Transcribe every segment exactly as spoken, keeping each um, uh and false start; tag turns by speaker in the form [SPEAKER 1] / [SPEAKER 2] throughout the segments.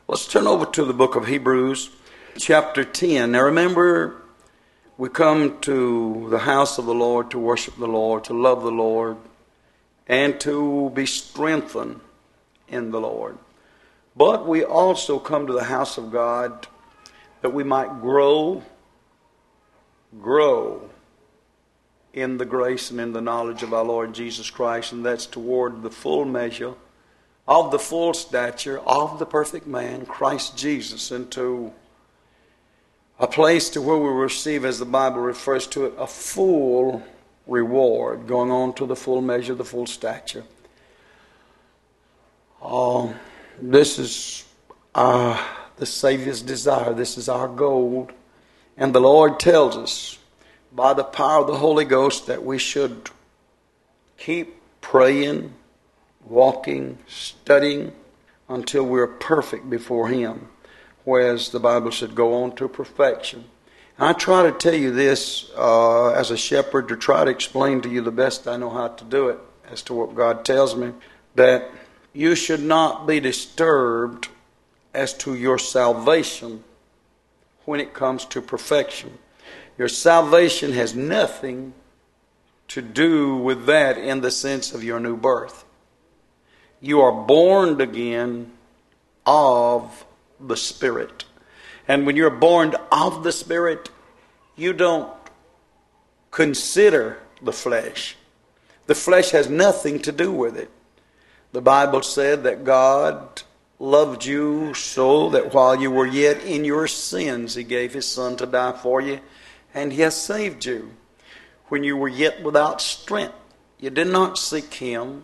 [SPEAKER 1] Let's turn over to the book of Hebrews, chapter ten. Now remember, we come to the house of the Lord to worship the Lord, to love the Lord, and to be strengthened in the Lord. But we also come to the house of God that we might grow, grow in the grace and in the knowledge of our Lord Jesus Christ, and that's toward the full measure of the full stature of the perfect man, Christ Jesus, into a place to where we receive, as the Bible refers to it, a full reward, going on to the full measure, the full stature. Oh, this is uh, the Savior's desire. This is our goal. And the Lord tells us by the power of the Holy Ghost that we should keep praying, walking, studying until we're perfect before Him. Whereas the Bible said, go on to perfection. And I try to tell you this uh, as a shepherd, to try to explain to you the best I know how to do it as to what God tells me, that you should not be disturbed as to your salvation when it comes to perfection. Your salvation has nothing to do with that in the sense of your new birth. You are born again of the Spirit. And when you're born of the Spirit, you don't consider the flesh. The flesh has nothing to do with it. The Bible said that God loved you so that while you were yet in your sins, He gave His Son to die for you, and He has saved you. When you were yet without strength, you did not seek Him.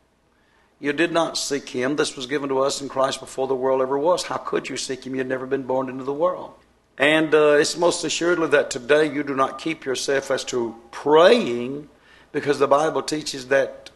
[SPEAKER 1] You did not seek Him. This was given to us in Christ before the world ever was. How could you seek Him? You had never been born into the world. And uh, it's most assuredly that today you do not keep yourself as to praying, because the Bible teaches that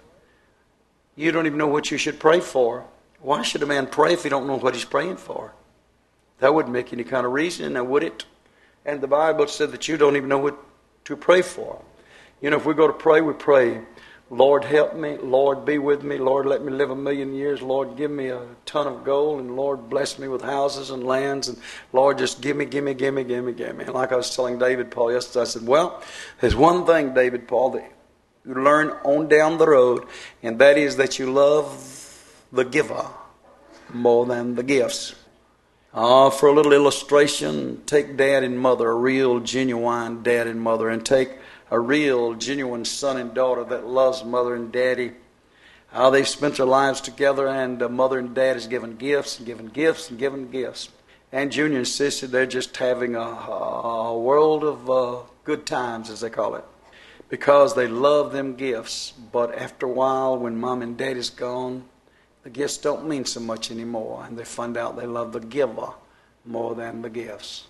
[SPEAKER 1] you don't even know what you should pray for. Why should a man pray if he don't know what he's praying for? That wouldn't make any kind of reason, now would it? And the Bible said that you don't even know what to pray for. You know, if we go to pray, we pray, Lord, help me. Lord, be with me. Lord, let me live a million years. Lord, give me a ton of gold. And Lord, bless me with houses and lands. And Lord, just give me, give me, give me, give me, give me. And like I was telling David Paul yesterday, I said, well, there's one thing, David Paul, that you learn on down the road, and that is that you love the giver more than the gifts. Uh, for a little illustration, take dad and mother, a real genuine dad and mother, and take a real genuine son and daughter that loves mother and daddy. How they've spent their lives together, and uh, mother and dad has given gifts and given gifts and given gifts. And Junior and Sister, they're just having a, a world of uh, good times, as they call it, because they love them gifts. But after a while, when mom and dad is gone, the gifts don't mean so much anymore, and they find out they love the giver more than the gifts.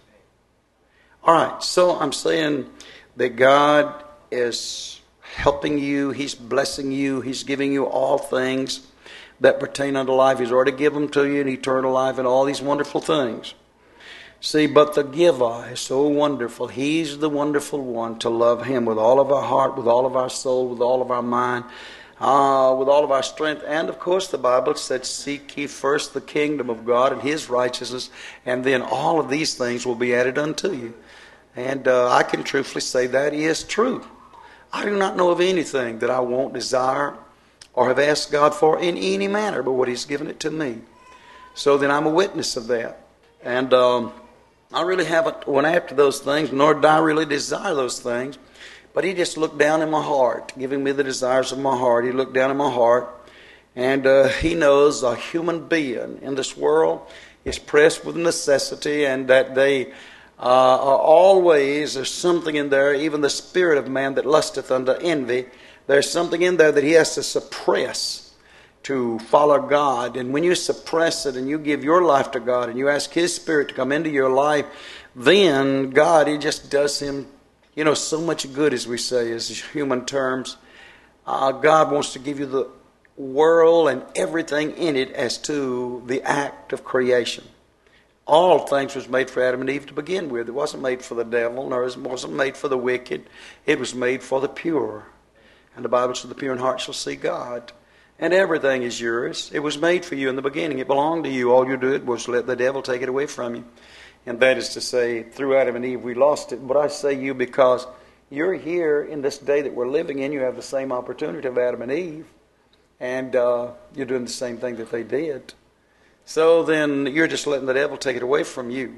[SPEAKER 1] All right, so I'm saying that God is helping you. He's blessing you. He's giving you all things that pertain unto life. He's already given them to you, and eternal life and all these wonderful things. See, but the giver is so wonderful. He's the wonderful one, to love Him with all of our heart, with all of our soul, with all of our mind, uh, with all of our strength. And of course the Bible said, seek ye first the kingdom of God and His righteousness, and then all of these things will be added unto you. And uh, I can truthfully say that is true. I do not know of anything that I won't desire or have asked God for in any manner but what He's given it to me. So then I'm a witness of that. And um, I really haven't went after those things, nor did I really desire those things. But He just looked down in my heart, giving me the desires of my heart. He looked down in my heart, and uh, He knows a human being in this world is pressed with necessity, and that they uh, are always, there's something in there, even the spirit of man that lusteth unto envy, there's something in there that he has to suppress to follow God. And when you suppress it and you give your life to God and you ask His Spirit to come into your life, then God, He just does him, you know, so much good, as we say, as human terms. Uh, God wants to give you the world and everything in it as to the act of creation. All things was made for Adam and Eve to begin with. It wasn't made for the devil, nor it wasn't made for the wicked. It was made for the pure. And the Bible says the pure in heart shall see God. And everything is yours. It was made for you in the beginning. It belonged to you. All you did was let the devil take it away from you. And that is to say, through Adam and Eve, we lost it. But I say you because you're here in this day that we're living in. You have the same opportunity of Adam and Eve. And uh, you're doing the same thing that they did. So then you're just letting the devil take it away from you.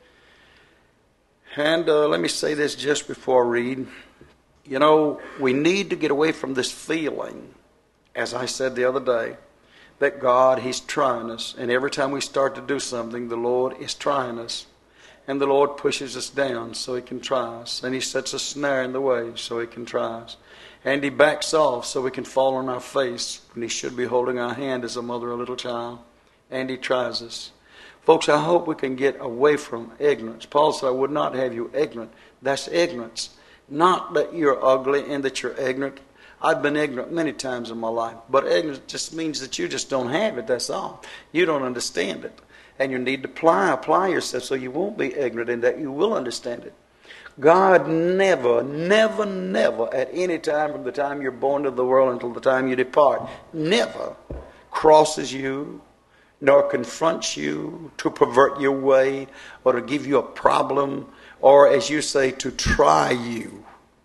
[SPEAKER 1] And uh, let me say this just before I read. You know, we need to get away from this feeling, as I said the other day, that God, He's trying us. And every time we start to do something, the Lord is trying us. And the Lord pushes us down so He can try us. And He sets a snare in the way so He can try us. And He backs off so we can fall on our face when He should be holding our hand as a mother a little child. And He tries us. Folks, I hope we can get away from ignorance. Paul said, I would not have you ignorant. That's ignorance. Not that you're ugly and that you're ignorant. I've been ignorant many times in my life. But ignorance just means that you just don't have it, that's all. You don't understand it. And you need to apply, apply yourself so you won't be ignorant and that you will understand it. God never, never, never at any time from the time you're born to the world until the time you depart, never crosses you nor confronts you to pervert your way or to give you a problem or, as you say, to try you.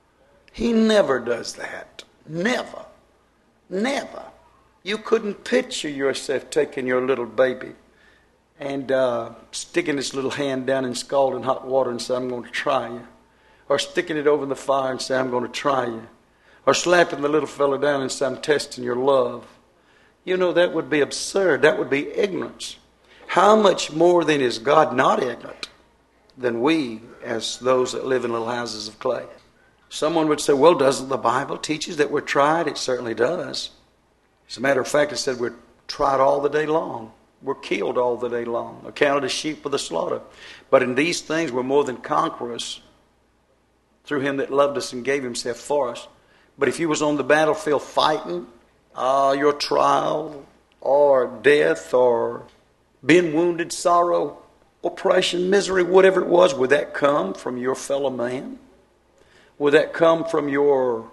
[SPEAKER 1] He never does that. Never. Never. You couldn't picture yourself taking your little baby and uh, sticking his little hand down in scalding hot water and say, I'm going to try you. Or sticking it over in the fire and say, I'm going to try you. Or slapping the little fellow down and say, I'm testing your love. You know, that would be absurd. That would be ignorance. How much more then is God not ignorant than we as those that live in little houses of clay? Someone would say, well, doesn't the Bible teach us that we're tried? It certainly does. As a matter of fact, it said we're tried all the day long. We're killed all the day long, accounted as sheep for the slaughter. But in these things we're more than conquerors through Him that loved us and gave Himself for us. But if you was on the battlefield fighting, uh, your trial or death or being wounded, sorrow, oppression, misery, whatever it was, would that come from your fellow man? Would that come from your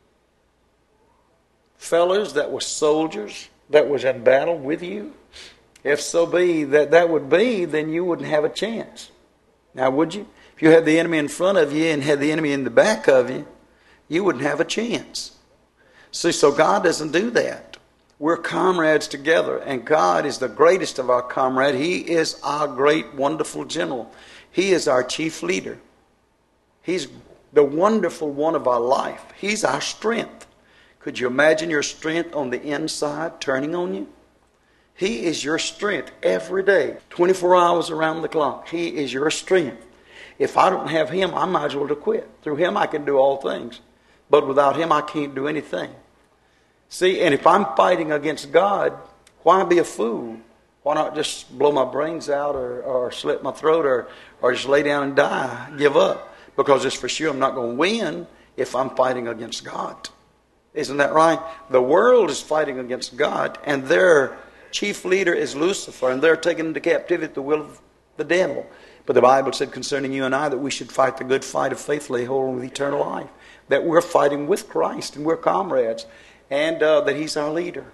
[SPEAKER 1] fellows that were soldiers that was in battle with you? If so be that that would be, then you wouldn't have a chance. Now, would you? If you had the enemy in front of you and had the enemy in the back of you, you wouldn't have a chance. See, so God doesn't do that. We're comrades together, and God is the greatest of our comrades. He is our great, wonderful general. He is our chief leader. He's the wonderful one of our life. He's our strength. Could you imagine your strength on the inside turning on you? He is your strength every day, twenty-four hours around the clock. He is your strength. If I don't have Him, I might as well to quit. Through Him I can do all things. But without Him I can't do anything. See, and if I'm fighting against God, why be a fool? Why not just blow my brains out or, or slit my throat or, or just lay down and die, give up? Because it's for sure I'm not going to win if I'm fighting against God. Isn't that right? The world is fighting against God, and their chief leader is Lucifer, and they're taken into captivity at the will of the devil. But the Bible said concerning you and I that we should fight the good fight of faith, lay hold on with eternal life. That we're fighting with Christ, and we're comrades, and uh, that He's our leader.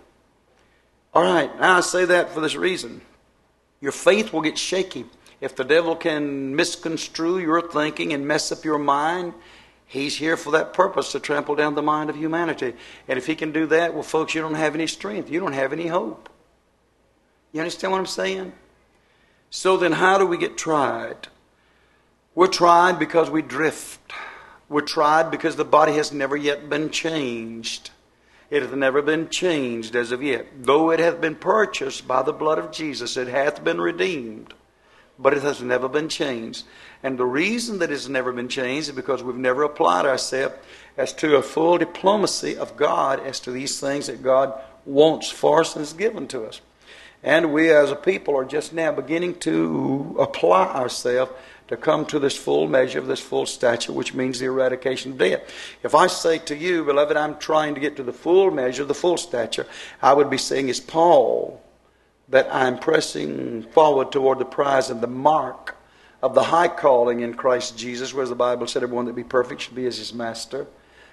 [SPEAKER 1] All right, now I say that for this reason. Your faith will get shaky. If the devil can misconstrue your thinking and mess up your mind, he's here for that purpose, to trample down the mind of humanity. And if he can do that, well, folks, you don't have any strength. You don't have any hope. You understand what I'm saying? So then how do we get tried? We're tried because we drift. We're tried because the body has never yet been changed. It hath never been changed as of yet. Though it hath been purchased by the blood of Jesus, it hath been redeemed. But it has never been changed. And the reason that it's never been changed is because we've never applied ourselves as to a full diplomacy of God as to these things that God wants for us and has given to us. And we as a people are just now beginning to apply ourselves to come to this full measure of this full stature, which means the eradication of death. If I say to you, beloved, I'm trying to get to the full measure, the full stature, I would be saying as Paul, that I'm pressing forward toward the prize and the mark of the high calling in Christ Jesus, whereas the Bible said everyone that be perfect should be as His master.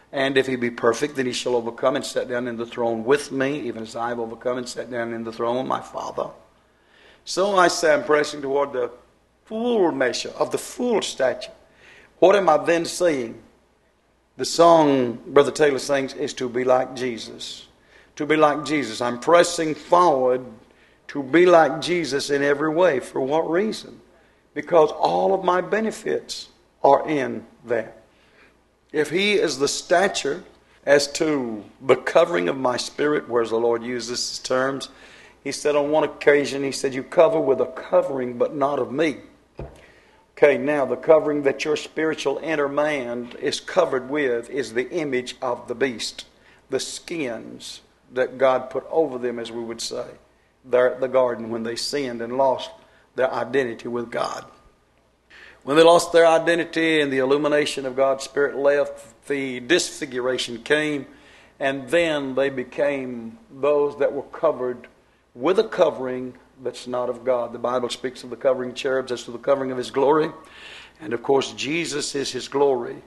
[SPEAKER 1] And if he be perfect, then he shall overcome and sit down in the throne with me, even as I have overcome and sat down in the throne with my Father. So I say I'm pressing toward the full measure of the full stature. What am I then saying? The song Brother Taylor sings is to be like Jesus. To be like Jesus. I'm pressing forward to be like Jesus in every way. For what reason? Because all of my benefits are in that. If he is the stature as to the covering of my spirit, whereas the Lord uses his terms, he said on one occasion, he said, you cover with a covering, but not of me. Okay, now the covering that your spiritual inner man is covered with is the image of the beast. The skins that God put over them, as we would say, there at the garden when they sinned and lost their identity with God. When they lost their identity and the illumination of God's Spirit left, the disfiguration came, and then they became those that were covered with a covering that's not of God. The Bible speaks of the covering cherubs as to the covering of his glory. And of course, Jesus is his glory.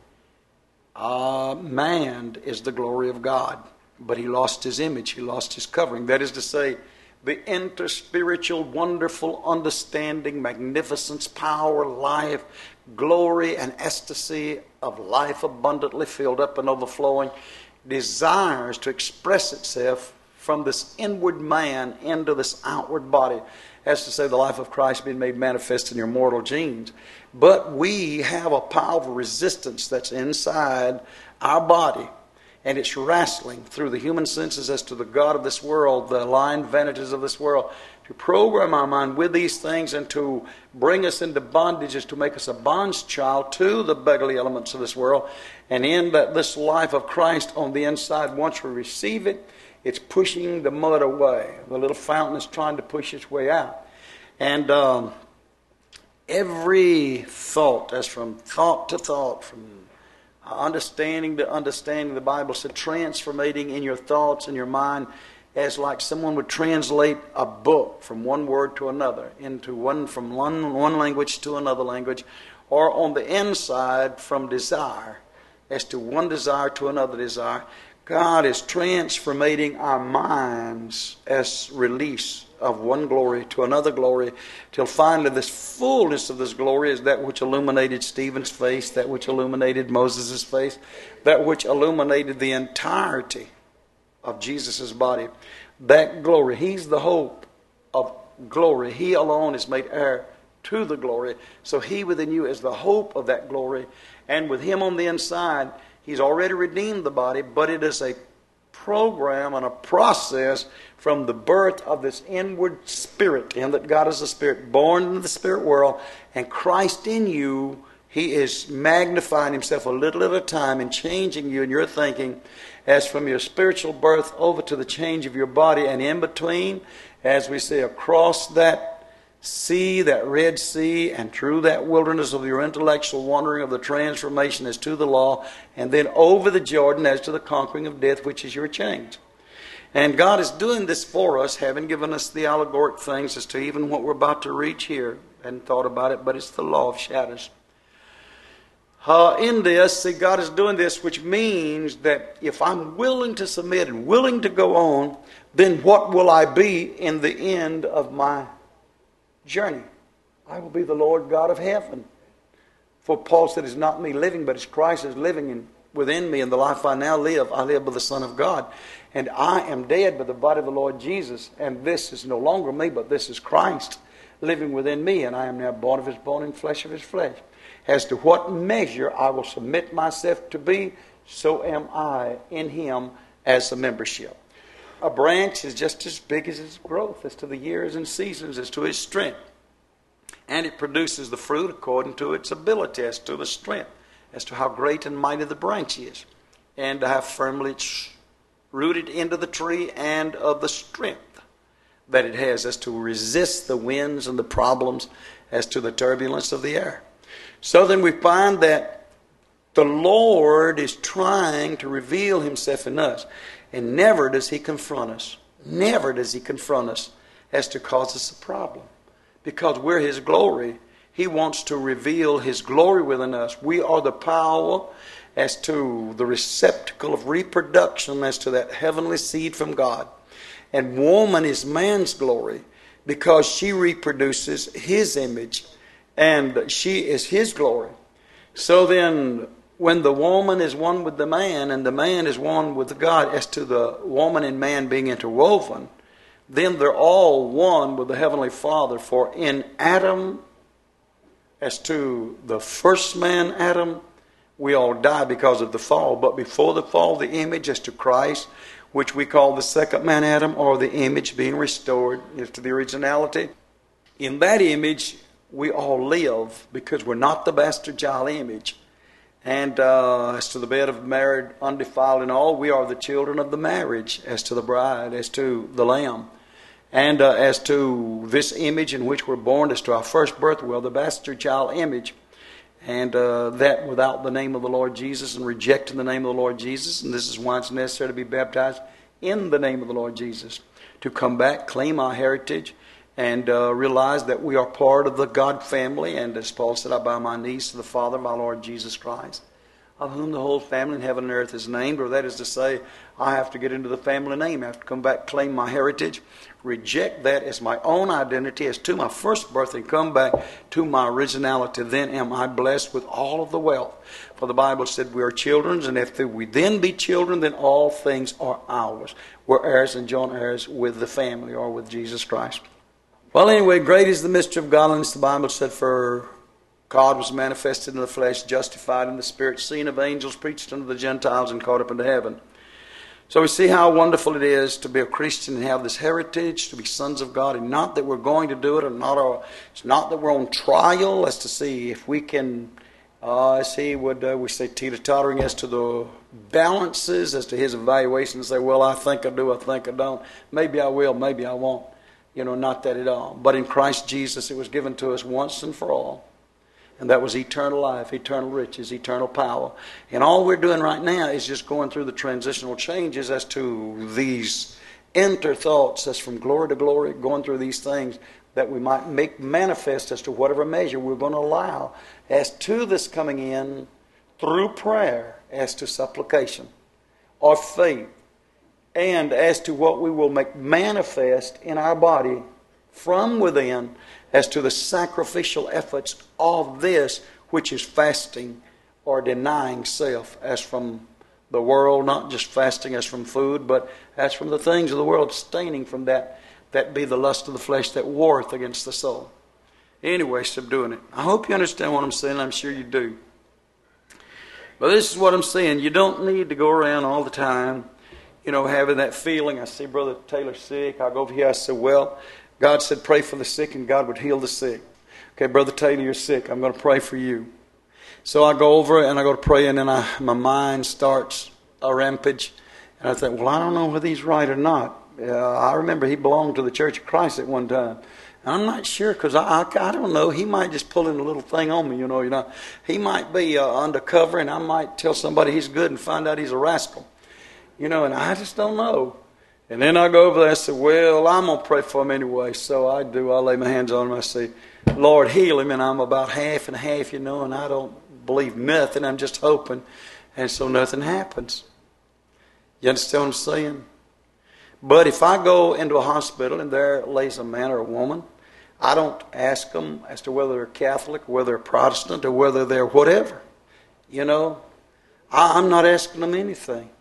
[SPEAKER 1] Uh, man is the glory of God. But he lost his image. He lost his covering. That is to say, the interspiritual, wonderful understanding, magnificence, power, life, glory, and ecstasy of life abundantly filled up and overflowing desires to express itself from this inward man into this outward body. As to say, the life of Christ being made manifest in your mortal genes. But we have a powerful resistance that's inside our body. And it's wrestling through the human senses as to the God of this world, the aligned vanities of this world, to program our mind with these things and to bring us into bondages, to make us a bond's child to the beggarly elements of this world. And in that this life of Christ on the inside, once we receive it, it's pushing the mud away. The little fountain is trying to push its way out. And um, every thought, as from thought to thought, from understanding to understanding, the Bible said, transformating in your thoughts and your mind, as like someone would translate a book from one word to another, into one from one, one language to another language, or on the inside from desire, as to one desire to another desire. God is transformating our minds as release of one glory to another glory, till finally this fullness of this glory is that which illuminated Stephen's face, that which illuminated Moses' face, that which illuminated the entirety of Jesus' body. That glory, he's the hope of glory. He alone is made heir to the glory. So he within you is the hope of that glory. And with him on the inside, he's already redeemed the body, but it is a program and a process from the birth of this inward spirit, in that God is a spirit born into the spirit world, and Christ in you, he is magnifying himself a little at a time and changing you in your thinking, as from your spiritual birth over to the change of your body, and in between, as we say, across that sea, that Red Sea, and through that wilderness of your intellectual wandering of the transformation as to the law, and then over the Jordan as to the conquering of death, which is your change. And God is doing this for us, having given us the allegoric things as to even what we're about to reach here. I hadn't thought about it, but it's the law of shadows. Uh, in this, see, God is doing this, which means that if I'm willing to submit and willing to go on, then what will I be in the end of my journey? I will be the Lord God of heaven. For Paul said, it's not me living, but it's Christ is living in, within me. And the life I now live, I live by the Son of God. And I am dead by the body of the Lord Jesus. And this is no longer me, but this is Christ living within me. And I am now bone of his bone and flesh of his flesh. As to what measure I will submit myself to be, so am I in him as a membership. A branch is just as big as its growth, as to the years and seasons, as to its strength. And it produces the fruit according to its ability, as to the strength, as to how great and mighty the branch is, and how firmly it's rooted into the tree, and of the strength that it has as to resist the winds and the problems, as to the turbulence of the air. So then we find that the Lord is trying to reveal himself in us. And never does he confront us. Never does he confront us as to cause us a problem. Because we're his glory. He wants to reveal his glory within us. We are the power as to the receptacle of reproduction, as to that heavenly seed from God. And woman is man's glory because she reproduces his image and she is his glory. So then, when the woman is one with the man and the man is one with God, as to the woman and man being interwoven, then they're all one with the Heavenly Father. For in Adam, as to the first man, Adam, we all die because of the fall. But before the fall, the image as to Christ, which we call the second man, Adam, or the image being restored as to the originality. In that image, we all live because we're not the bastard child image. And uh, as to the bed of married, undefiled and all, we are the children of the marriage, as to the bride, as to the lamb. And uh, as to this image in which we're born, as to our first birth, well, the bastard child image. And uh, that without the name of the Lord Jesus and rejecting the name of the Lord Jesus. And this is why it's necessary to be baptized in the name of the Lord Jesus. To come back, claim our heritage, and uh, realize that we are part of the God family. And as Paul said, I bow my knees to the Father, my Lord Jesus Christ, of whom the whole family in heaven and earth is named. Or that is to say, I have to get into the family name. I have to come back, claim my heritage, reject that as my own identity, as to my first birth, and come back to my originality. Then am I blessed with all of the wealth. For the Bible said we are children, and if we then be children, then all things are ours. We're heirs and joint heirs with the family, or with Jesus Christ. Well, anyway, great is the mystery of godliness. The Bible said, for God was manifested in the flesh, justified in the spirit, seen of angels, preached unto the Gentiles, and caught up into heaven. So we see how wonderful it is to be a Christian and have this heritage, to be sons of God, and not that we're going to do it, or not. Our, it's not that we're on trial as to see if we can, uh, as he would, uh, we say teeter-tottering as to the balances, as to his evaluation, and say, well, I think I do, I think I don't. Maybe I will, maybe I won't. You know, not that at all. But in Christ Jesus, it was given to us once and for all. And that was eternal life, eternal riches, eternal power. And all we're doing right now is just going through the transitional changes as to these enter thoughts, as from glory to glory, going through these things that we might make manifest as to whatever measure we're going to allow as to this coming in through prayer, as to supplication or faith, and as to what we will make manifest in our body from within, as to the sacrificial efforts of this, which is fasting or denying self, as from the world, not just fasting as from food, but as from the things of the world, abstaining from that, that be the lust of the flesh that warreth against the soul. Anyway, subduing it. I hope you understand what I'm saying. I'm sure you do. But this is what I'm saying. You don't need to go around all the time, you know, having that feeling. I see Brother Taylor sick. I go over here. I say, well, God said pray for the sick and God would heal the sick. Okay, Brother Taylor, you're sick. I'm going to pray for you. So I go over and I go to pray, and then I, my mind starts a rampage. And I think, well, I don't know whether he's right or not. Uh, I remember he belonged to the Church of Christ at one time. And I'm not sure, because I, I, I don't know. He might just pull in a little thing on me, you know. You know, he might be uh, undercover, and I might tell somebody he's good and find out he's a rascal. You know, and I just don't know. And then I go over there and say, well, I'm going to pray for him anyway. So I do. I lay my hands on him. I say, Lord, heal him. And I'm about half and half, you know, and I don't believe nothing. I'm just hoping. And so nothing happens. You understand what I'm saying? But if I go into a hospital and there lays a man or a woman, I don't ask them as to whether they're Catholic, whether they're Protestant, or whether they're whatever. You know, I, I'm not asking them anything.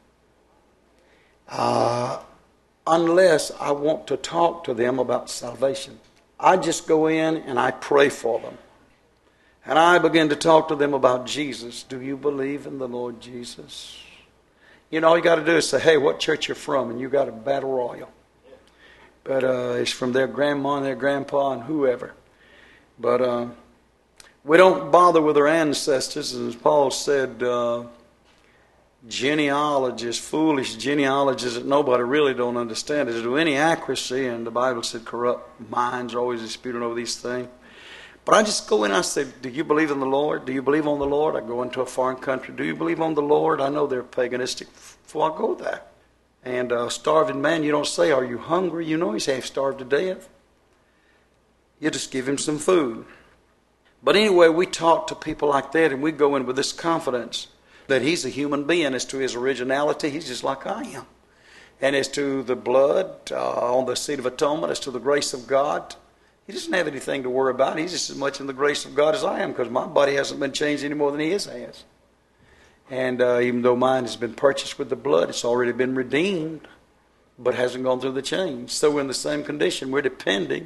[SPEAKER 1] Uh, unless I want to talk to them about salvation. I just go in and I pray for them. And I begin to talk to them about Jesus. Do you believe in the Lord Jesus? You know, all you got to do is say, hey, what church you're from? And you got a battle royal. But uh, it's from their grandma and their grandpa and whoever. But uh, we don't bother with our ancestors. As Paul said, uh, genealogists, foolish genealogists that nobody really don't understand. Is do any accuracy, and the Bible said corrupt minds are always disputing over these things. But I just go in and I say, do you believe in the Lord? Do you believe on the Lord? I go into a foreign country. Do you believe on the Lord? I know they're paganistic before I go there. And a starving man, you don't say, are you hungry? You know he's half starved to death. You just give him some food. But anyway, we talk to people like that, and we go in with this confidence. that he's a human being. As to his originality, he's just like I am. And as to the blood uh, on the seat of atonement, as to the grace of God, he doesn't have anything to worry about. He's just as much in the grace of God as I am, because my body hasn't been changed any more than his has. And uh, even though mine has been purchased with the blood, it's already been redeemed, but hasn't gone through the change. So we're in the same condition. We're depending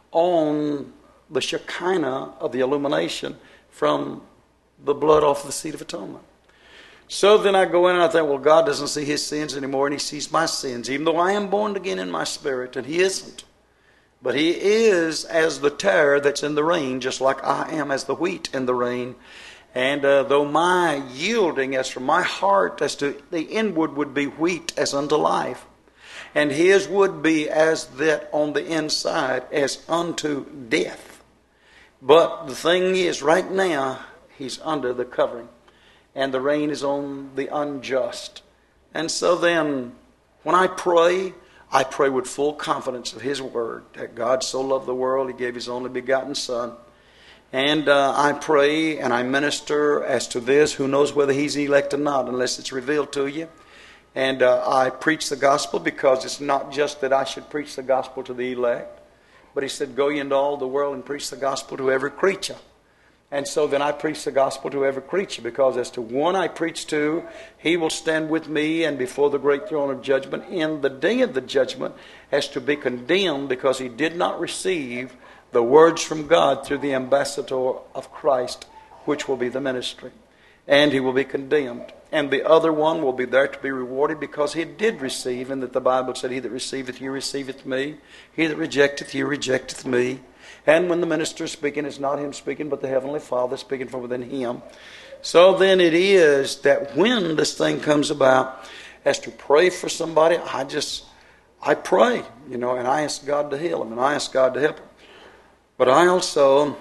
[SPEAKER 1] on the Shekinah of the illumination from the blood off the seat of atonement. So then I go in and I think, well, God doesn't see his sins anymore, and he sees my sins, even though I am born again in my spirit, and he isn't. But he is as the tare that's in the rain, just like I am as the wheat in the rain. And uh, though my yielding as from my heart as to the inward would be wheat as unto life, and his would be as that on the inside as unto death. But the thing is, right now, he's under the covering, and the rain is on the unjust. And so then, when I pray, I pray with full confidence of his word, that God so loved the world, he gave his only begotten Son. And uh, I pray and I minister as to this. Who knows whether he's elect or not, unless it's revealed to you. And uh, I preach the gospel, because it's not just that I should preach the gospel to the elect, but he said, go ye into all the world and preach the gospel to every creature. And so then I preach the gospel to every creature, because as to one I preach to, he will stand with me and before the great throne of judgment in the day of the judgment, as to be condemned, because he did not receive the words from God through the ambassador of Christ, which will be the ministry. And he will be condemned. And the other one will be there to be rewarded, because he did receive, and that the Bible said, he that receiveth you receiveth me, he that rejecteth you rejecteth me. And when the minister is speaking, it's not him speaking, but the Heavenly Father speaking from within him. So then it is that when this thing comes about, as to pray for somebody, I just, I pray, you know, and I ask God to heal them, and I ask God to help them. But I also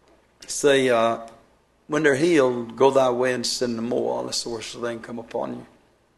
[SPEAKER 1] say, uh, when they're healed, go thy way and sin no more, unless the worst thing come upon you.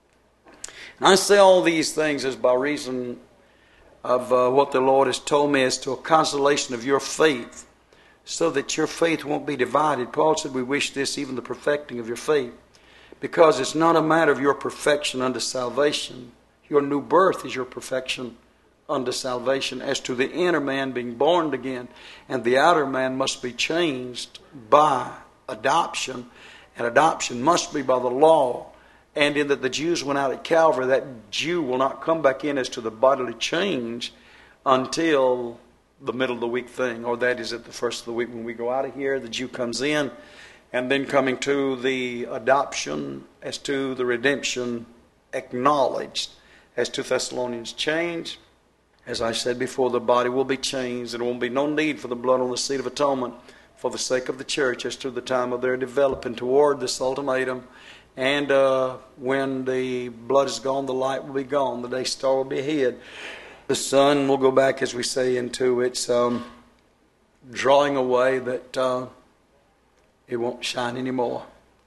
[SPEAKER 1] And I say all these things is by reason of uh, what the Lord has told me as to a consolation of your faith, so that your faith won't be divided. Paul said, we wish this, even the perfecting of your faith, because it's not a matter of your perfection unto salvation. Your new birth is your perfection unto salvation, as to the inner man being born again, and the outer man must be changed by adoption, and adoption must be by the law. And in that the Jews went out at Calvary, that Jew will not come back in as to the bodily change until the middle of the week thing, or that is at the first of the week when we go out of here, the Jew comes in, and then coming to the adoption, as to the redemption acknowledged, as to Thessalonians change. As I said before, the body will be changed. There won't be no need for the blood on the seat of atonement for the sake of the church, as to the time of their developing toward this ultimatum. And uh, when the blood is gone, the light will be gone. The day star will be hid. The sun will go back, as we say, into its um, drawing away, that uh, it won't shine anymore.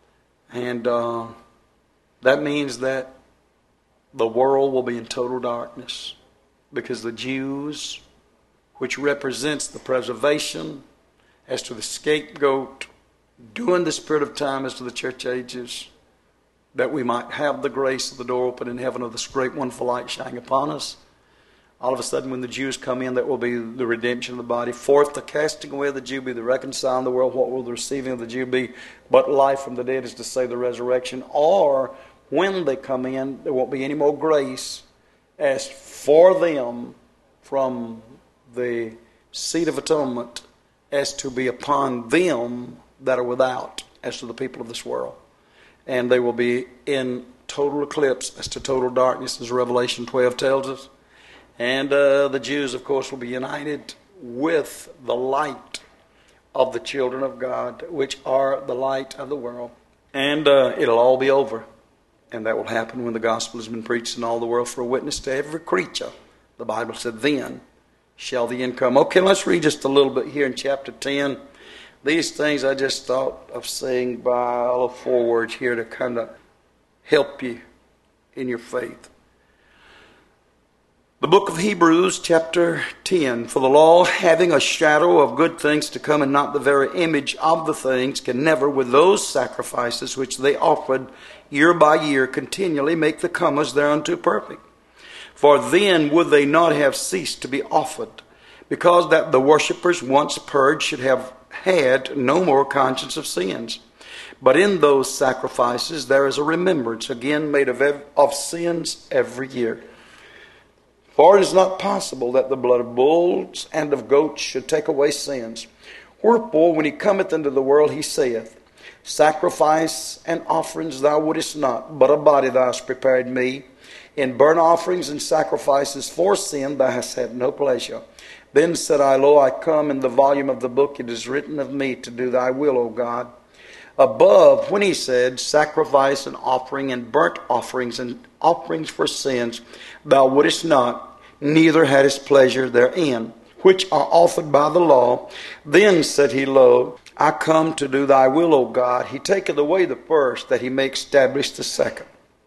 [SPEAKER 1] And uh, that means that the world will be in total darkness, because the Jews, which represents the preservation as to the scapegoat during this period of time, as to the church ages, that we might have the grace of the door open in heaven of this great wonderful light shining upon us. All of a sudden, when the Jews come in, that will be the redemption of the body. Fourth, the casting away of the Jew be the reconciling of the world. What will the receiving of the Jew be? But life from the dead, is to say the resurrection. Or when they come in, there won't be any more grace as for them from the seat of atonement, as to be upon them that are without, as to the people of this world. And they will be in total eclipse, as to total darkness, as Revelation twelve tells us. And uh, the Jews, of course, will be united with the light of the children of God, which are the light of the world. And uh, it'll all be over. And that will happen when the gospel has been preached in all the world for a witness to every creature. The Bible said, then shall the end come. Okay, let's read just a little bit here in chapter ten. These things I just thought of saying by a little foreword here to kind of help you in your faith. The book of Hebrews, chapter ten. For the law, having a shadow of good things to come and not the very image of the things, can never, with those sacrifices which they offered year by year, continually make the comers thereunto perfect. For then would they not have ceased to be offered, because that the worshippers once purged should have had no more conscience of sins. But in those sacrifices there is a remembrance again made of, ev- of sins every year. For it is not possible that the blood of bulls and of goats should take away sins. Wherefore, when he cometh into the world, he saith, Sacrifice and offerings thou wouldest not, but a body thou hast prepared me. In burnt offerings and sacrifices for sin thou hast had no pleasure. Then said I, Lo, I come. In the volume of the book it is written of me to do thy will, O God. Above, when he said, Sacrifice and offering and burnt offerings and offerings for sins, thou wouldest not, neither hadst pleasure therein, which are offered by the law. Then said he, Lo, I come to do thy will, O God. He taketh away the first, that he may establish the second.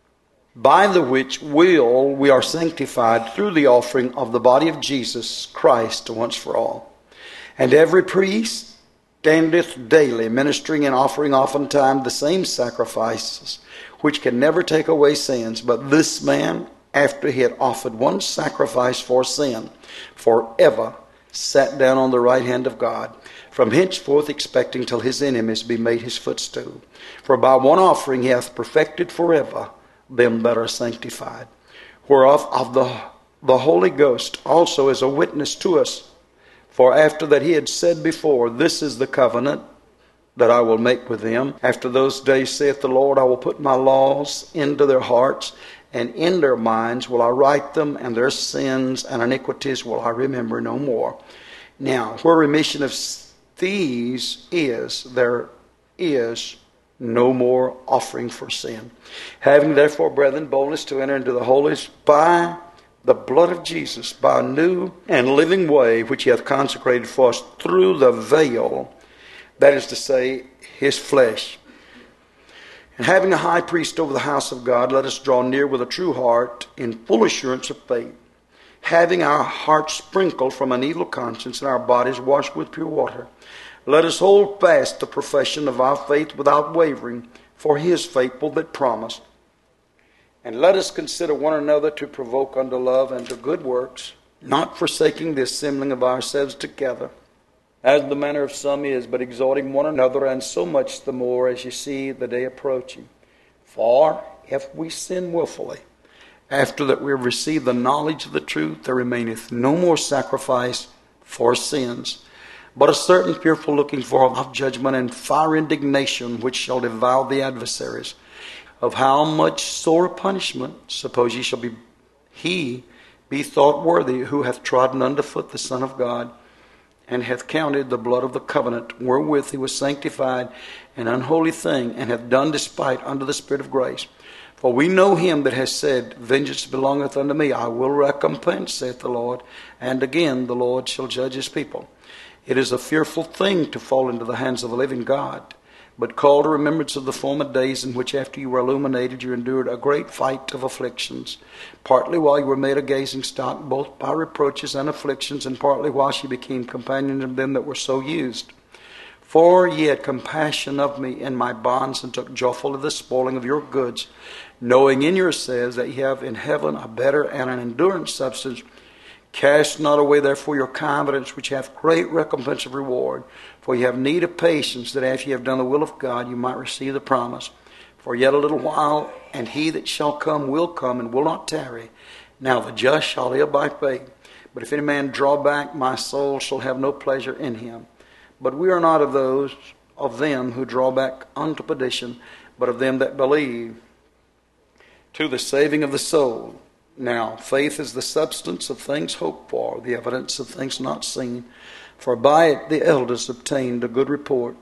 [SPEAKER 1] By the which will we are sanctified through the offering of the body of Jesus Christ once for all. And every priest standeth daily, ministering and offering oftentimes the same sacrifices, which can never take away sins. But this man, after he had offered one sacrifice for sin, forever sat down on the right hand of God, from henceforth expecting till his enemies be made his footstool. For by one offering he hath perfected forever them that are sanctified. Whereof of the, the Holy Ghost also is a witness to us. For after that he had said before, This is the covenant that I will make with them. After those days, saith the Lord, I will put my laws into their hearts, and in their minds will I write them, and their sins and iniquities will I remember no more. Now, where remission of these is, there is no more offering for sin. Having therefore, brethren, boldness to enter into the holies by the blood of Jesus, by a new and living way, which he hath consecrated for us through the veil, that is to say, his flesh. And having a high priest over the house of God, let us draw near with a true heart, in full assurance of faith, having our hearts sprinkled from an evil conscience and our bodies washed with pure water. Let us hold fast the profession of our faith without wavering, for he is faithful that promised. And let us consider one another to provoke unto love and to good works, not forsaking the assembling of ourselves together, as the manner of some is, but exhorting one another, and so much the more as you see the day approaching. For if we sin willfully, after that we have received the knowledge of the truth, there remaineth no more sacrifice for sins, but a certain fearful looking for of judgment and fire indignation, which shall devour the adversaries. Of how much sore punishment, suppose ye shall be he be thought worthy, who hath trodden under foot the Son of God, and hath counted the blood of the covenant, wherewith he was sanctified, an unholy thing, and hath done despite unto the Spirit of grace. For we know him that has said, Vengeance belongeth unto me, I will recompense, saith the Lord. And again, the Lord shall judge his people. It is a fearful thing to fall into the hands of the living God. But call to remembrance of the former days in which after you were illuminated, you endured a great fight of afflictions, partly while you were made a gazing stock, both by reproaches and afflictions, and partly while ye became companions of them that were so used. For ye had compassion of me in my bonds, and took joyfully the spoiling of your goods, knowing in yourselves that ye have in heaven a better and an enduring substance. Cast not away therefore your confidence, which hath great recompense of reward. For ye have need of patience, that after ye have done the will of God, you might receive the promise. For yet a little while, and he that shall come will come, and will not tarry. Now the just shall live by faith. But if any man draw back, my soul shall have no pleasure in him. But we are not of those of them who draw back unto perdition, but of them that believe to the saving of the soul. Now, faith is the substance of things hoped for, the evidence of things not seen. For by it the elders obtained a good report.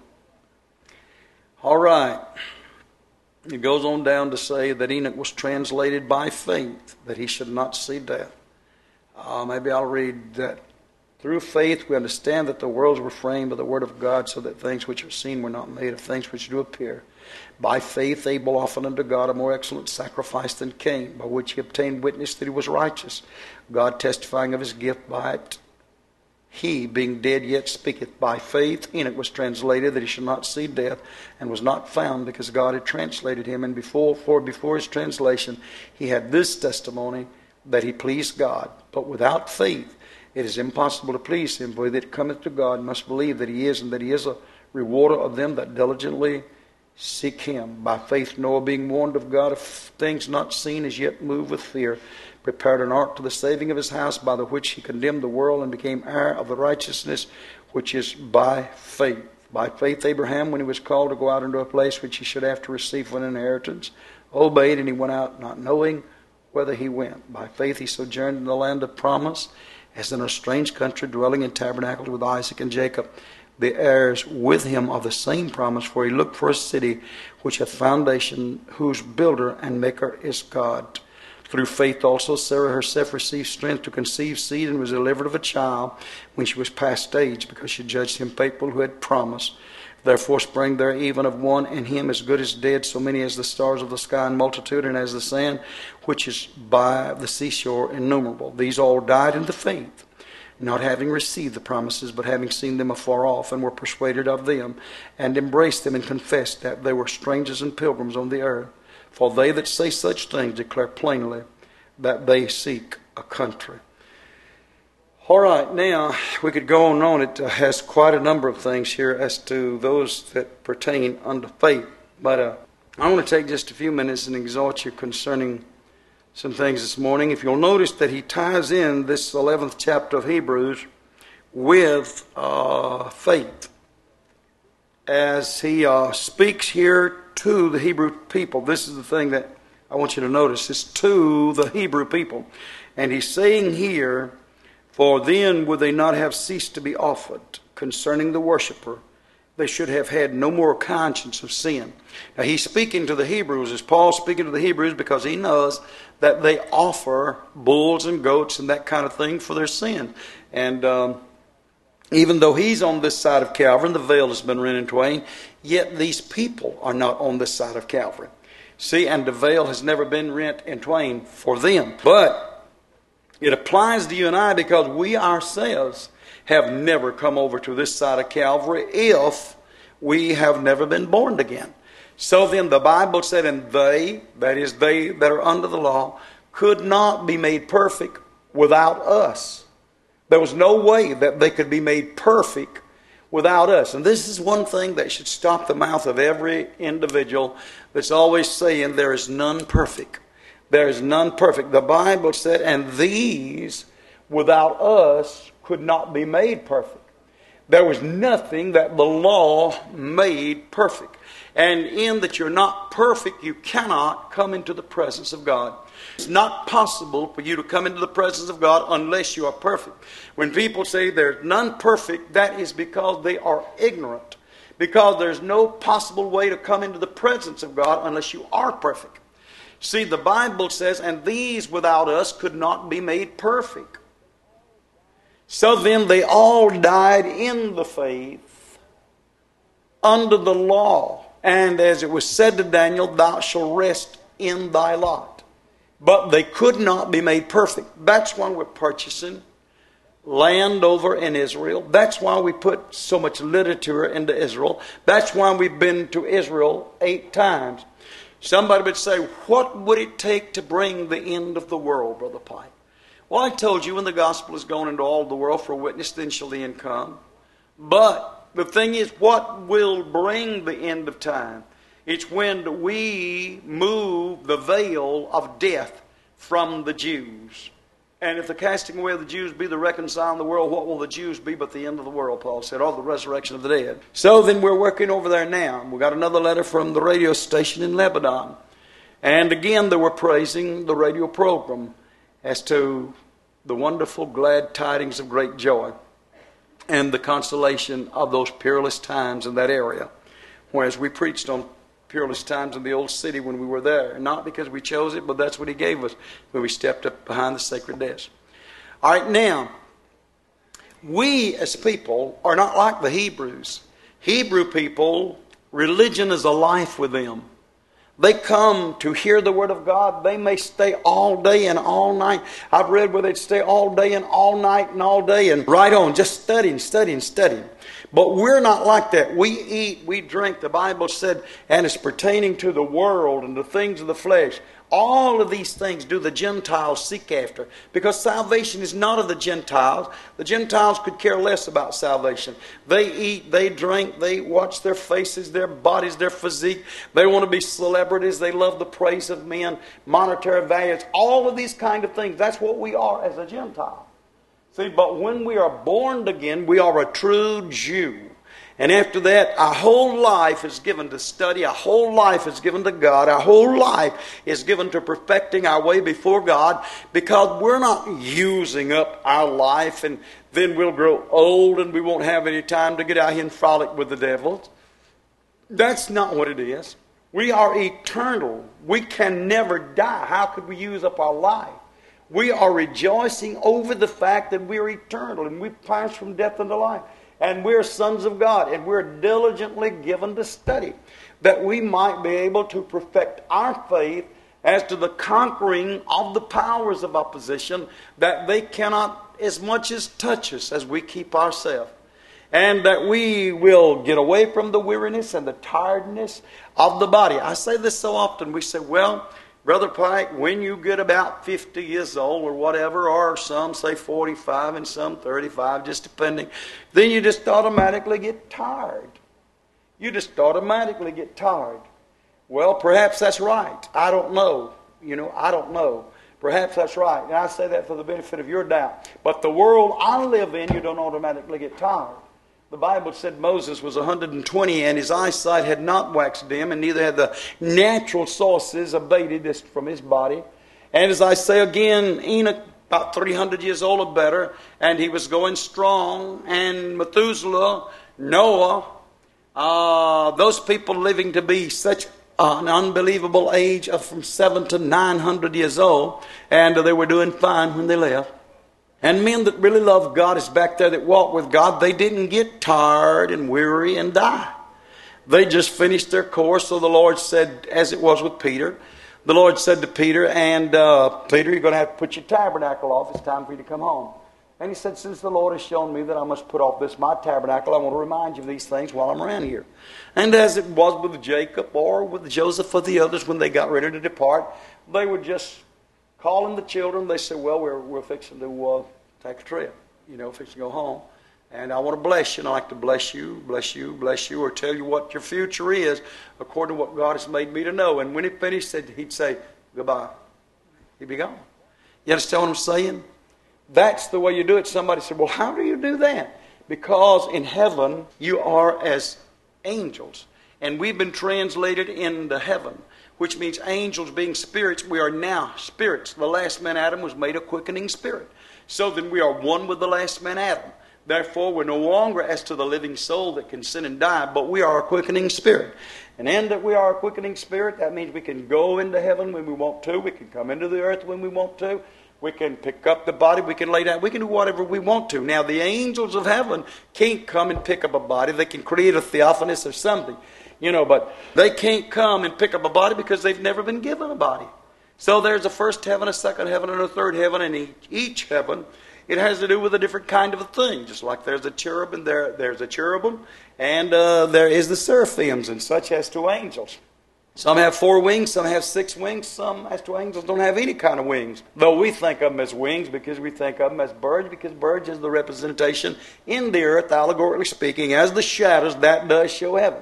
[SPEAKER 1] All right. It goes on down to say that Enoch was translated by faith, that he should not see death. Uh, maybe I'll read that Through faith we understand that the worlds were framed by the word of God, so that things which are seen were not made of things which do appear. By faith Abel offered unto God a more excellent sacrifice than Cain, by which he obtained witness that he was righteous, God testifying of his gift by it. He, being dead, yet speaketh. By faith Enoch was translated, that he should not see death, and was not found, because God had translated him. And before, for before his translation he had this testimony, that he pleased God. But without faith it is impossible to please him. For he that cometh to God must believe that he is, and that he is a rewarder of them that diligently seek him. By faith Noah, being warned of God of things not seen, as yet moved with fear, prepared an ark to the saving of his house, by the which he condemned the world, and became heir of the righteousness which is by faith. By faith Abraham, when he was called to go out into a place which he should after receive for an inheritance, obeyed, and he went out not knowing whither he went. By faith he sojourned in the land of promise, as in a strange country, dwelling in tabernacles with Isaac and Jacob, the heirs with him of the same promise. For he looked for a city which hath foundation, whose builder and maker is God. Through faith also Sarah herself received strength to conceive seed, and was delivered of a child when she was past age, because she judged him faithful who had promised. Therefore sprang there even of one in him as good as dead, so many as the stars of the sky in multitude, and as the sand which is by the seashore innumerable. These all died in the faith, not having received the promises, but having seen them afar off, and were persuaded of them, and embraced them, and confessed that they were strangers and pilgrims on the earth. For they that say such things declare plainly that they seek a country. All right, now we could go on and on. It has quite a number of things here as to those that pertain unto faith. But uh, I want to take just a few minutes and exhort you concerning some things this morning. If you'll notice that he ties in this eleventh chapter of Hebrews with uh, faith, as he uh, speaks here to the Hebrew people. This is the thing that I want you to notice. It's to the Hebrew people. And he's saying here, for then would they not have ceased to be offered concerning the worshiper, they should have had no more conscience of sin. Now he's speaking to the Hebrews. Is Paul speaking to the Hebrews because he knows that they offer bulls and goats and that kind of thing for their sin. And um, even though he's on this side of Calvary and the veil has been rent in twain, yet these people are not on this side of Calvary. See, and the veil has never been rent in twain for them. But it applies to you and I because we ourselves have never come over to this side of Calvary if we have never been born again. So then the Bible said, and they, that is they that are under the law, could not be made perfect without us. There was no way that they could be made perfect without us. And this is one thing that should stop the mouth of every individual that's always saying there is none perfect. There is none perfect. The Bible said, and these without us could not be made perfect. There was nothing that the law made perfect. And in that you're not perfect, you cannot come into the presence of God. It's not possible for you to come into the presence of God unless you are perfect. When people say there's none perfect, that is because they are ignorant. Because there's no possible way to come into the presence of God unless you are perfect. See, the Bible says, and these without us could not be made perfect. So then they all died in the faith under the law. And as it was said to Daniel, thou shalt rest in thy lot. But they could not be made perfect. That's why we're purchasing land over in Israel. That's why we put so much literature into Israel. That's why we've been to Israel eight times. Somebody would say, what would it take to bring the end of the world, Brother Pike? Well, I told you when the gospel is going into all the world for a witness, then shall the end come. But the thing is, what will bring the end of time? It's when we move the veil of death from the Jews. And if the casting away of the Jews be the reconciling of the world, what will the Jews be but the end of the world, Paul said, or the resurrection of the dead. So then we're working over there now. We got another letter from the radio station in Lebanon. And again, they were praising the radio program as to the wonderful glad tidings of great joy and the consolation of those peerless times in that area. Whereas we preached on peerless times in the old city when we were there. Not because we chose it, but that's what he gave us when we stepped up behind the sacred desk. All right, now, we as people are not like the Hebrews. Hebrew people, religion is a life with them. They come to hear the Word of God. They may stay all day and all night. I've read where they'd stay all day and all night and all day and right on, just studying, studying, studying. But we're not like that. We eat, we drink. The Bible said, and it's pertaining to the world and the things of the flesh. All of these things do the Gentiles seek after, because salvation is not of the Gentiles. The Gentiles could care less about salvation. They eat, they drink, they watch their faces, their bodies, their physique. They want to be celebrities. They love the praise of men, monetary values, all of these kind of things. That's what we are as a Gentile. See, but when we are born again, we are a true Jew. And after that, our whole life is given to study. Our whole life is given to God. Our whole life is given to perfecting our way before God, because we're not using up our life and then we'll grow old and we won't have any time to get out here and frolic with the devils. That's not what it is. We are eternal. We can never die. How could we use up our life? We are rejoicing over the fact that we're eternal and we pass from death into life. And we're sons of God, and we're diligently given to study, that we might be able to perfect our faith as to the conquering of the powers of opposition, that they cannot as much as touch us as we keep ourselves. And that we will get away from the weariness and the tiredness of the body. I say this so often. We say, well, Brother Pike, when you get about fifty years old or whatever, or some say forty-five and some thirty-five, just depending, then you just automatically get tired. You just automatically get tired. Well, perhaps that's right. I don't know. You know, I don't know. Perhaps that's right. And I say that for the benefit of your doubt. But the world I live in, you don't automatically get tired. The Bible said Moses was one hundred twenty and his eyesight had not waxed dim, and neither had the natural sources abated from his body. And as I say again, Enoch about three hundred years old or better, and he was going strong. And Methuselah, Noah, uh, those people living to be such an unbelievable age of from seven to nine hundred years old, and they were doing fine when they left. And men that really love God is back there that walk with God. They didn't get tired and weary and die. They just finished their course. So the Lord said, as it was with Peter, the Lord said to Peter, and uh, Peter, you're going to have to put your tabernacle off. It's time for you to come home. And he said, since the Lord has shown me that I must put off this, my tabernacle, I want to remind you of these things while I'm around here. And as it was with Jacob or with Joseph or the others, when they got ready to depart, they would just call in the children. They said, well, we're, we're fixing to uh, take a trip, you know, fixing to go home. And I want to bless you, and I like to bless you, bless you, bless you, or tell you what your future is according to what God has made me to know. And when he finished, he'd say, goodbye. He'd be gone. You understand what I'm saying? That's the way you do it. Somebody said, well, how do you do that? Because in heaven, you are as angels. And we've been translated into heaven, which means angels being spirits. We are now spirits. The last man, Adam, was made a quickening spirit. So then we are one with the last man, Adam. Therefore, we're no longer as to the living soul that can sin and die, but we are a quickening spirit. And in that we are a quickening spirit, that means we can go into heaven when we want to. We can come into the earth when we want to. We can pick up the body. We can lay down. We can do whatever we want to. Now, the angels of heaven can't come and pick up a body. They can create a theophanies or something, you know, but they can't come and pick up a body because they've never been given a body. So there's a first heaven, a second heaven, and a third heaven, and each, each heaven, it has to do with a different kind of a thing. Just like there's a cherubim, there, there's a cherubim, and uh, there is the seraphims, and such as to angels. Some have four wings, some have six wings, some as to angels don't have any kind of wings. Though we think of them as wings because we think of them as birds, because birds is the representation in the earth, allegorically speaking, as the shadows, that does show heaven.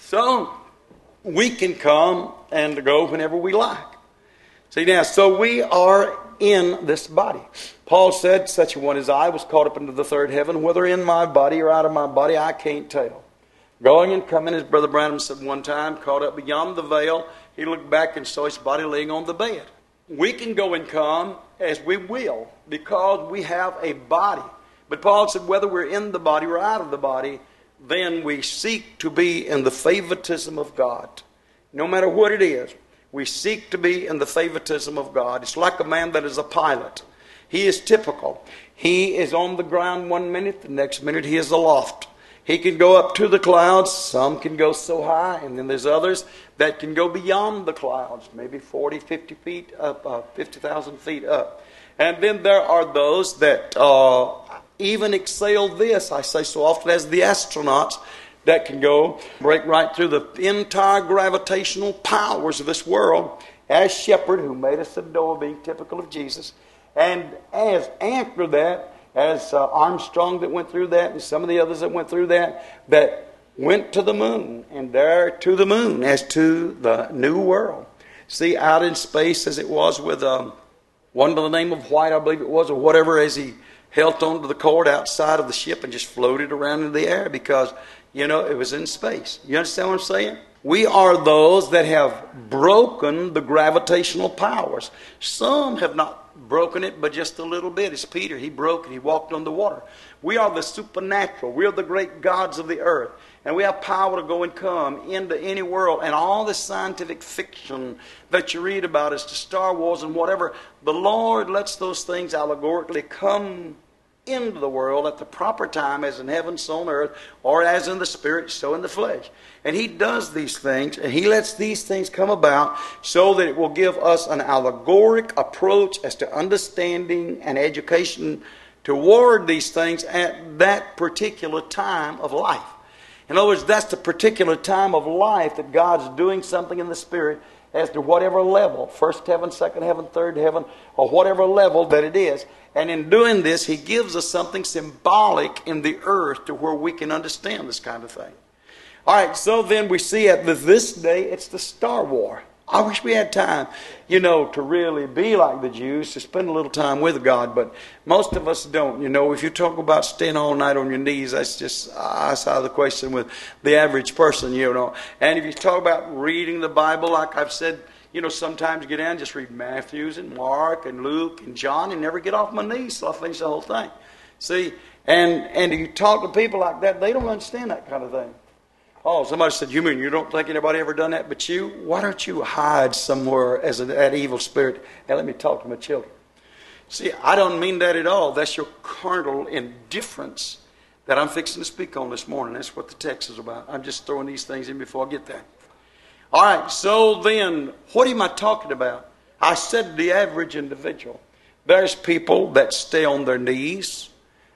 [SPEAKER 1] So we can come and go whenever we like. See now, so we are in this body. Paul said, such a one as I was caught up into the third heaven, whether in my body or out of my body, I can't tell. Going and coming, as Brother Branham said one time, caught up beyond the veil, he looked back and saw his body laying on the bed. We can go and come as we will because we have a body. But Paul said whether we're in the body or out of the body, then we seek to be in the favoritism of God. No matter what it is, we seek to be in the favoritism of God. It's like a man that is a pilot. He is typical. He is on the ground one minute, the next minute he is aloft. He can go up to the clouds. Some can go so high, and then there's others that can go beyond the clouds, maybe forty, fifty feet up, uh, fifty thousand feet up. And then there are those that uh, even excel this, I say so often, as the astronauts that can go break right through the entire gravitational powers of this world, as Shepherd, who made us adore, being typical of Jesus, and as after that, as uh, Armstrong that went through that, and some of the others that went through that, that went to the moon, and there to the moon as to the new world. See, out in space as it was with um, one by the name of White, I believe it was, or whatever, as he held onto the cord outside of the ship and just floated around in the air because, you know, it was in space. You understand what I'm saying? We are those that have broken the gravitational powers. Some have not broken it, but just a little bit. It's Peter. He broke it. He walked on the water. We are the supernatural. We are the great gods of the earth. And we have power to go and come into any world. And all the scientific fiction that you read about as to Star Wars and whatever, the Lord lets those things allegorically come into the world at the proper time, as in heaven, so on earth, or as in the spirit, so in the flesh. And He does these things, and He lets these things come about so that it will give us an allegoric approach as to understanding and education toward these things at that particular time of life. In other words, that's the particular time of life that God's doing something in the spirit as to whatever level, first heaven, second heaven, third heaven, or whatever level that it is. And in doing this, He gives us something symbolic in the earth to where we can understand this kind of thing. All right, so then we see at this day, it's the Star War. I wish we had time, you know, to really be like the Jews, to spend a little time with God, but most of us don't. You know, if you talk about staying all night on your knees, that's just outside of the question with the average person, you know. And if you talk about reading the Bible, like I've said, you know, sometimes you get down, just read Matthews and Mark and Luke and John and never get off my knees, so I finish the whole thing. See, and, and if you talk to people like that, they don't understand that kind of thing. Oh, somebody said, you mean you don't think anybody ever done that but you? Why don't you hide somewhere as an, that evil spirit and let me talk to my children? See, I don't mean that at all. That's your carnal indifference that I'm fixing to speak on this morning. That's what the text is about. I'm just throwing these things in before I get there. All right, so then, what am I talking about? I said the average individual. There's people that stay on their knees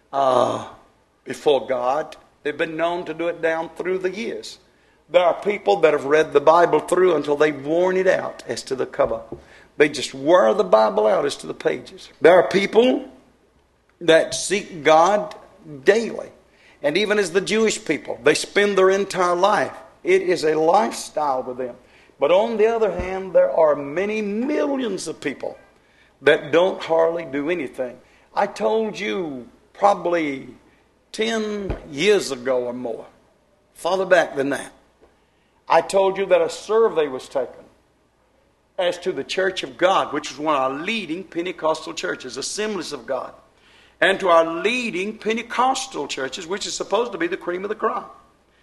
[SPEAKER 1] uh, before God. They've been known to do it down through the years. There are people that have read the Bible through until they've worn it out as to the cover. They just wear the Bible out as to the pages. There are people that seek God daily. And even as the Jewish people, they spend their entire life. It is a lifestyle with them. But on the other hand, there are many millions of people that don't hardly do anything. I told you probably ten years ago or more, farther back than that, I told you that a survey was taken as to the Church of God, which was one of our leading Pentecostal churches, Assemblies of God, and to our leading Pentecostal churches, which is supposed to be the cream of the crop,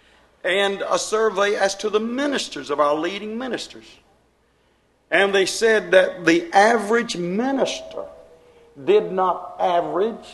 [SPEAKER 1] and a survey as to the ministers of our leading ministers. And they said that the average minister did not average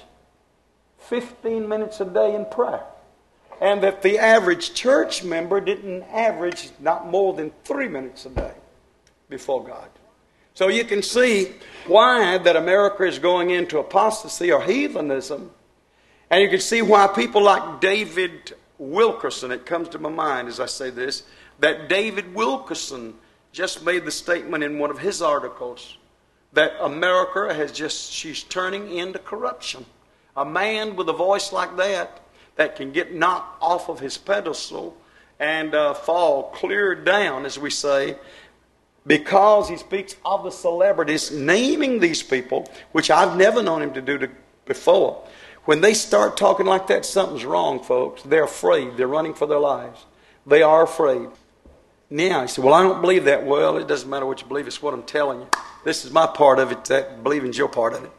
[SPEAKER 1] fifteen minutes a day in prayer. And that the average church member didn't average not more than three minutes a day before God. So you can see why that America is going into apostasy or heathenism. And you can see why people like David Wilkerson, it comes to my mind as I say this, that David Wilkerson just made the statement in one of his articles that America has just, she's turning into corruption. A man with a voice like that, that can get knocked off of his pedestal and uh, fall clear down, as we say, because he speaks of the celebrities, naming these people, which I've never known him to do to, before. When they start talking like that, something's wrong, folks. They're afraid. They're running for their lives. They are afraid. Now, you say, well, I don't believe that. Well, it doesn't matter what you believe. It's what I'm telling you. This is my part of it. That believing's your part of it.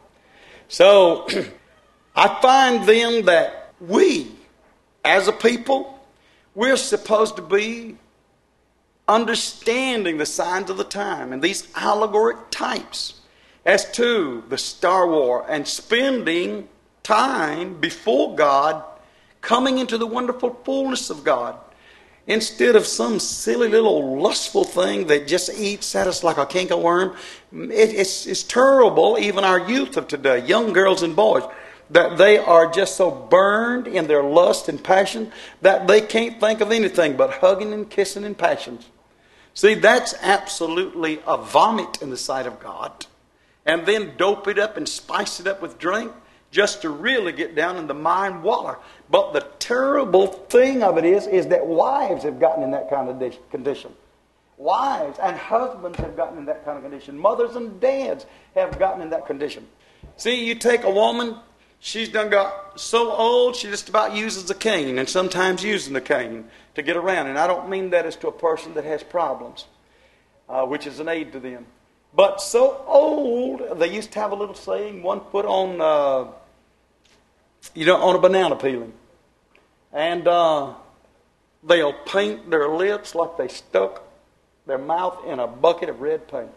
[SPEAKER 1] So I find then that we, as a people, we're supposed to be understanding the signs of the time and these allegoric types. As to the Star War and spending time before God, coming into the wonderful fullness of God, instead of some silly little lustful thing that just eats at us like a cankerworm. It, it's, it's terrible, even our youth of today, young girls and boys, that they are just so burned in their lust and passion that they can't think of anything but hugging and kissing and passions. See, that's absolutely a vomit in the sight of God. And then dope it up and spice it up with drink just to really get down in the mind water. But the terrible thing of it is, is that wives have gotten in that kind of condition. Wives and husbands have gotten in that kind of condition. Mothers and dads have gotten in that condition. See, you take a woman, she's done got so old, she just about uses the cane, and sometimes using the cane to get around. And I don't mean that as to a person that has problems, uh, which is an aid to them. But so old, they used to have a little saying, one foot on, uh, you know, on a banana peeling. And uh, they'll paint their lips like they stuck their mouth in a bucket of red paint.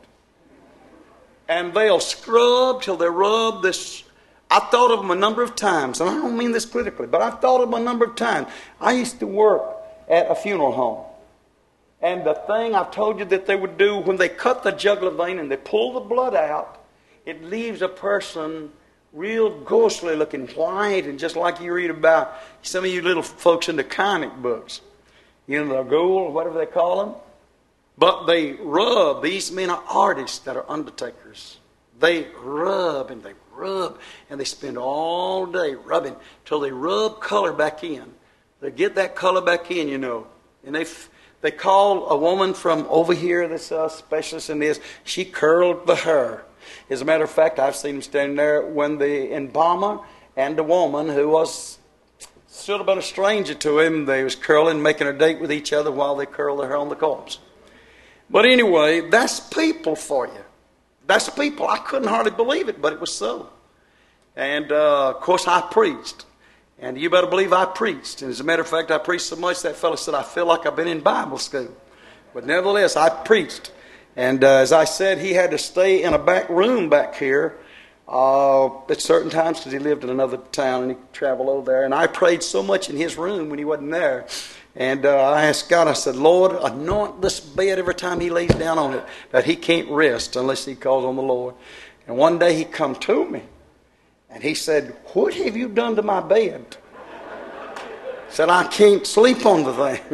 [SPEAKER 1] And they'll scrub till they rub this. I thought of them a number of times, and I don't mean this critically, but I've thought of them a number of times. I used to work at a funeral home. And the thing I've told you that they would do when they cut the jugular vein and they pull the blood out, it leaves a person real ghostly looking, white, and just like you read about some of you little folks in the comic books. You know, the ghoul or whatever they call them. But they rub. These men are artists that are undertakers. They rub and they rub and they spend all day rubbing till they rub color back in. They get that color back in, you know. And they... They call a woman from over here that's a specialist in this. She curled the hair. As a matter of fact, I've seen them standing there when the embalmer and the woman who was should have been a stranger to him, they was curling, making a date with each other while they curled their hair on the corpse. But anyway, that's people for you. That's people. I couldn't hardly believe it, but it was so. And uh, of course, I preached. And you better believe I preached. And as a matter of fact, I preached so much that fellow said, I feel like I've been in Bible school. But nevertheless, I preached. And uh, as I said, he had to stay in a back room back here uh, at certain times because he lived in another town and he traveled over there. And I prayed so much in his room when he wasn't there. And uh, I asked God, I said, Lord, anoint this bed every time he lays down on it, that he can't rest unless he calls on the Lord. And one day he come to me. And he said, what have you done to my bed? Said, I can't sleep on the thing.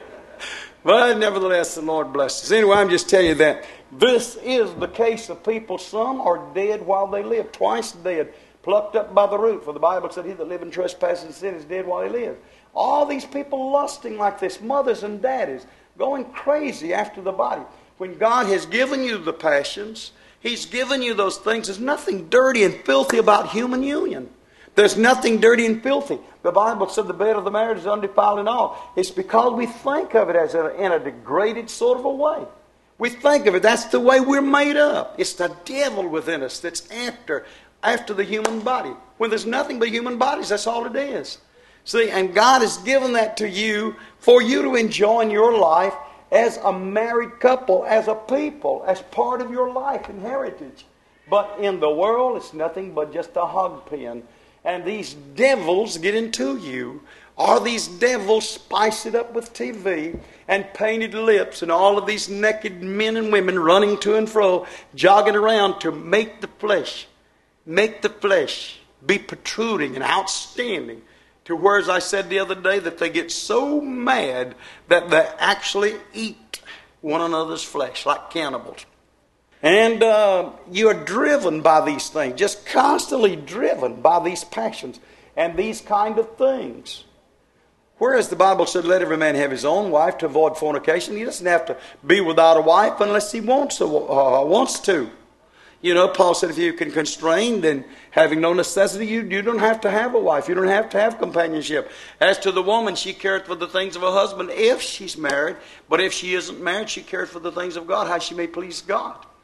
[SPEAKER 1] But nevertheless, the Lord bless us. Anyway, I'm just telling you that this is the case of people. Some are dead while they live. Twice dead, plucked up by the root. For the Bible said, he that live in trespasses and sin is dead while he lives. All these people lusting like this, mothers and daddies, going crazy after the body. When God has given you the passions, He's given you those things. There's nothing dirty and filthy about human union. There's nothing dirty and filthy. The Bible said the bed of the marriage is undefiled and all. It's because we think of it as a, in a degraded sort of a way. We think of it. That's the way we're made up. It's the devil within us that's after, after the human body. When there's nothing but human bodies, that's all it is. See, and God has given that to you for you to enjoy in your life as a married couple, as a people, as part of your life and heritage. But in the world, it's nothing but just a hog pen. And these devils get into you. Or these devils spice it up with T V and painted lips and all of these naked men and women running to and fro, jogging around to make the flesh, make the flesh be protruding and outstanding. To where, as I said the other day, that they get so mad that they actually eat one another's flesh like cannibals. And uh, you are driven by these things, just constantly driven by these passions and these kind of things. Whereas the Bible said, let every man have his own wife to avoid fornication. He doesn't have to be without a wife unless he wants to. Uh, wants to. You know, Paul said if you can constrain, then having no necessity, you, you don't have to have a wife. You don't have to have companionship. As to the woman, she careth for the things of her husband if she's married. But if she isn't married, she careth for the things of God, how she may please God.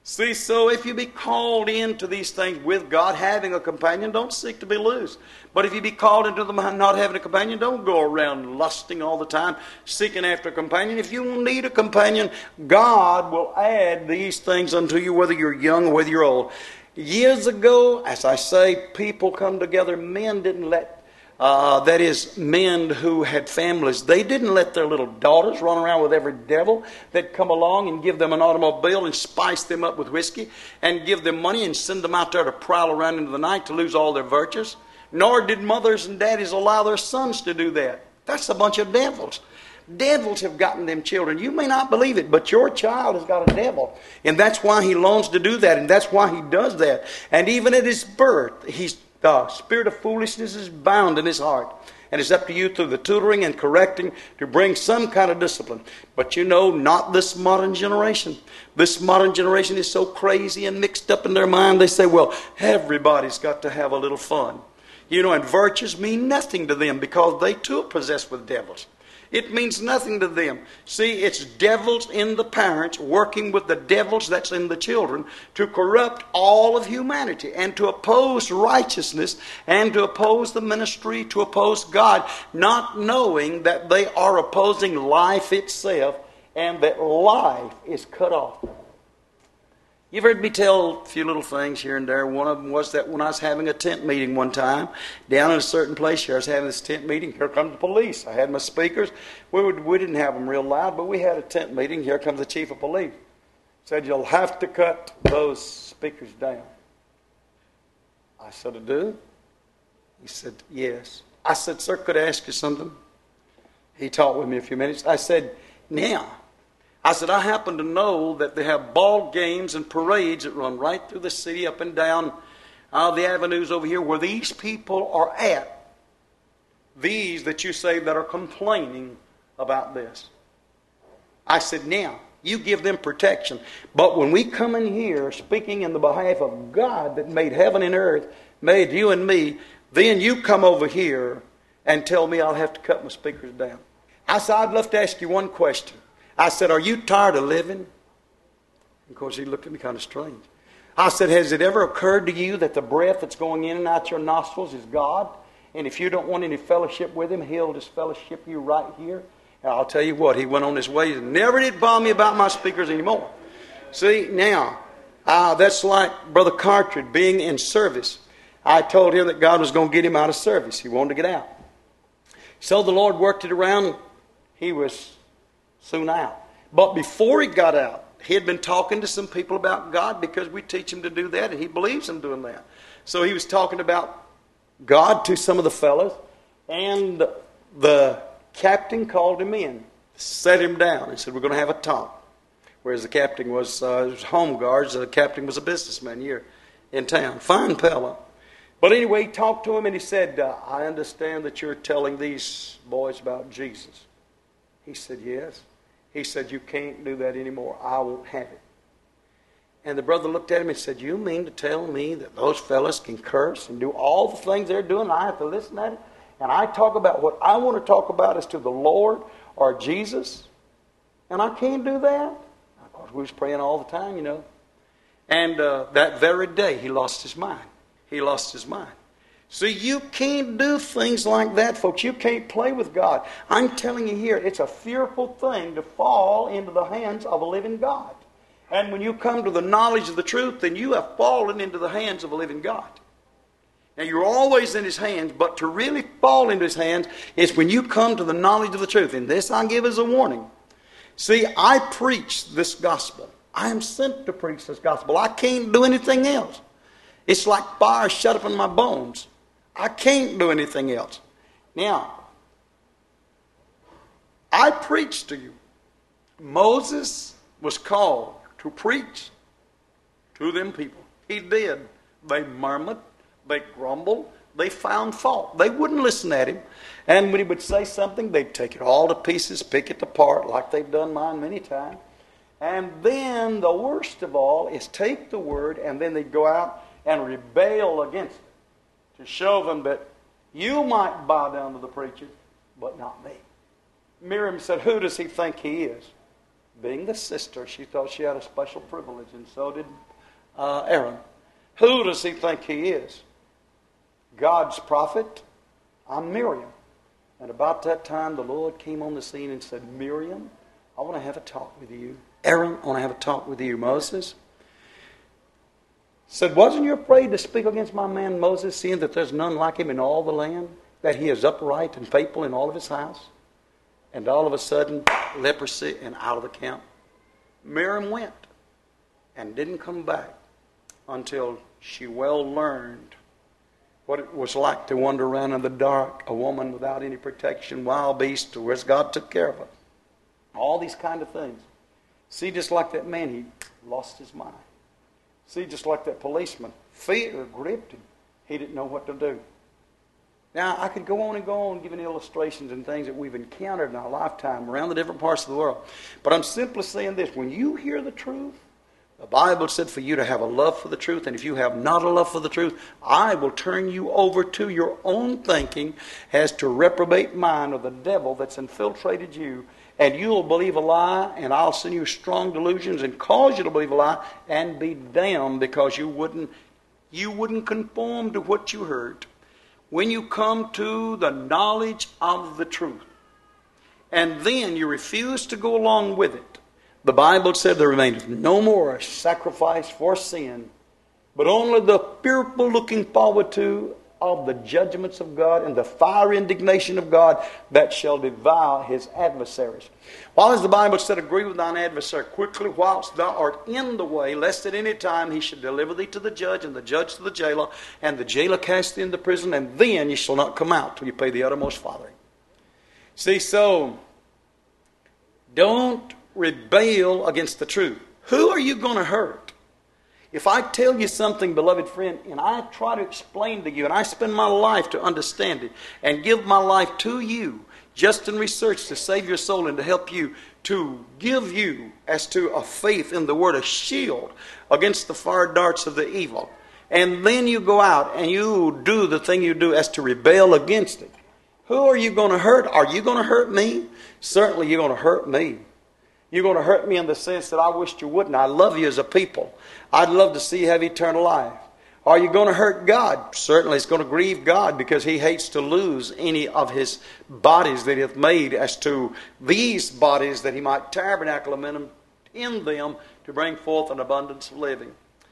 [SPEAKER 1] See, so if you be called into these things with God, having a companion, don't seek to be loose. But if you be called into them not having a companion, don't go around lusting all the time, seeking after a companion. If you need a companion, God will add these things unto you, whether you're young or whether you're old. Years ago, as I say, people come together. Men didn't let Uh, that is, men who had families, they didn't let their little daughters run around with every devil that come along and give them an automobile and spice them up with whiskey and give them money and send them out there to prowl around into the night to lose all their virtues. Nor did mothers and daddies allow their sons to do that. That's a bunch of devils. Devils have gotten them children. You may not believe it, but your child has got a devil. And that's why he longs to do that, and that's why he does that. And even at his birth, he's the spirit of foolishness is bound in his heart. And it's up to you through the tutoring and correcting to bring some kind of discipline. But you know, not this modern generation. This modern generation is so crazy and mixed up in their mind. They say, well, everybody's got to have a little fun. You know, and virtues mean nothing to them because they too are possessed with devils. It means nothing to them. See, it's devils in the parents working with the devils that's in the children to corrupt all of humanity and to oppose righteousness and to oppose the ministry, to oppose God, not knowing that they are opposing life itself and that life is cut off. You've heard me tell a few little things here and there. One of them was that when I was having a tent meeting one time, down in a certain place here, I was having this tent meeting. Here comes the police. I had my speakers. We, would, we didn't have them real loud, but we had a tent meeting. Here comes the chief of police. Said, you'll have to cut those speakers down. I said, I do? He said, yes. I said, sir, could I ask you something? He talked with me a few minutes. I said, now, I said, I happen to know that they have ball games and parades that run right through the city, up and down uh, the avenues over here where these people are at. These that you say that are complaining about this. I said, now, you give them protection. But when we come in here speaking in the behalf of God that made heaven and earth, made you and me, then you come over here and tell me I'll have to cut my speakers down. I said, I'd love to ask you one question. I said, are you tired of living? Of course, he looked at me kind of strange. I said, has it ever occurred to you that the breath that's going in and out your nostrils is God? And if you don't want any fellowship with Him, He'll just fellowship you right here. And I'll tell you what, he went on his way and never did bother me about my speakers anymore. See, now, uh, that's like Brother Cartridge being in service. I told him that God was going to get him out of service. He wanted to get out. So the Lord worked it around. He was soon out. But before he got out, he had been talking to some people about God because we teach him to do that, and he believes in doing that. So he was talking about God to some of the fellows, and the captain called him in, set him down, and said, we're going to have a talk. Whereas the captain was, uh, was home guards, the captain was a businessman here in town. Fine fellow. But anyway, he talked to him, and he said, uh, I understand that you're telling these boys about Jesus. He said, yes. He said, you can't do that anymore. I won't have it. And the brother looked at him and said, you mean to tell me that those fellas can curse and do all the things they're doing and I have to listen to it? And I talk about what I want to talk about is to the Lord or Jesus? And I can't do that? Of course, we was praying all the time, you know. And uh, that very day, he lost his mind. He lost his mind. See, you can't do things like that, folks. You can't play with God. I'm telling you here, it's a fearful thing to fall into the hands of a living God. And when you come to the knowledge of the truth, then you have fallen into the hands of a living God. Now, you're always in His hands, but to really fall into His hands is when you come to the knowledge of the truth. And this I give as a warning. See, I preach this gospel. I am sent to preach this gospel. I can't do anything else. It's like fire shut up in my bones. I can't do anything else. Now, I preach to you. Moses was called to preach to them people. He did. They murmured. They grumbled. They found fault. They wouldn't listen at him. And when he would say something, they'd take it all to pieces, pick it apart, like they've done mine many times. And then the worst of all is take the word, and then they'd go out and rebel against it to show them that you might bow down to the preacher, but not me. Miriam said, who does he think he is? Being the sister, she thought she had a special privilege, and so did uh, Aaron. Who does he think he is? God's prophet? I'm Miriam. And about that time, the Lord came on the scene and said, Miriam, I want to have a talk with you. Aaron, I want to have a talk with you. Moses said, wasn't you afraid to speak against my man Moses, seeing that there's none like him in all the land, that he is upright and faithful in all of his house? And all of a sudden, leprosy and out of the camp. Miriam went and didn't come back until she well learned what it was like to wander around in the dark, a woman without any protection, wild beast, whereas God took care of her. All these kind of things. See, just like that man, he lost his mind. See, just like that policeman, fear gripped him. He didn't know what to do. Now, I could go on and go on giving illustrations and things that we've encountered in our lifetime around the different parts of the world. But I'm simply saying this. When you hear the truth, the Bible said for you to have a love for the truth. And if you have not a love for the truth, I will turn you over to your own thinking as to reprobate mind of the devil that's infiltrated you. And you'll believe a lie, and I'll send you strong delusions and cause you to believe a lie and be damned because you wouldn't, you wouldn't conform to what you heard. When you come to the knowledge of the truth, and then you refuse to go along with it, the Bible said there remaineth no more a sacrifice for sin, but only the fearful looking forward to of the judgments of God and the fiery indignation of God that shall devour his adversaries. While as the Bible said, agree with thine adversary quickly whilst thou art in the way, lest at any time he should deliver thee to the judge, and the judge to the jailer, and the jailer cast thee into prison, and then you shall not come out till you pay the uttermost farthing. See, so don't rebel against the truth. Who are you going to hurt? If I tell you something, beloved friend, and I try to explain to you, and I spend my life to understand it, and give my life to you, just in research to save your soul and to help you, to give you, as to a faith in the Word, a shield against the fire darts of the evil. And then you go out and you do the thing you do as to rebel against it. Who are you going to hurt? Are you going to hurt me? Certainly you're going to hurt me. You're going to hurt me in the sense that I wished you wouldn't. I love you as a people. I'd love to see you have eternal life. Are you going to hurt God? Certainly it's going to grieve God because he hates to lose any of his bodies that he hath made as to these bodies that he might tabernacle in them, in them to bring forth an abundance of living.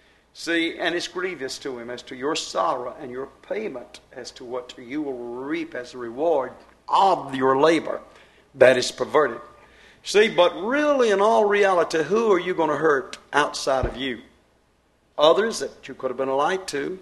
[SPEAKER 1] See, and it's grievous to him as to your sorrow and your payment as to what you will reap as a reward of your labor that is perverted. See, but really in all reality, who are you going to hurt outside of you? Others that you could have been a light to.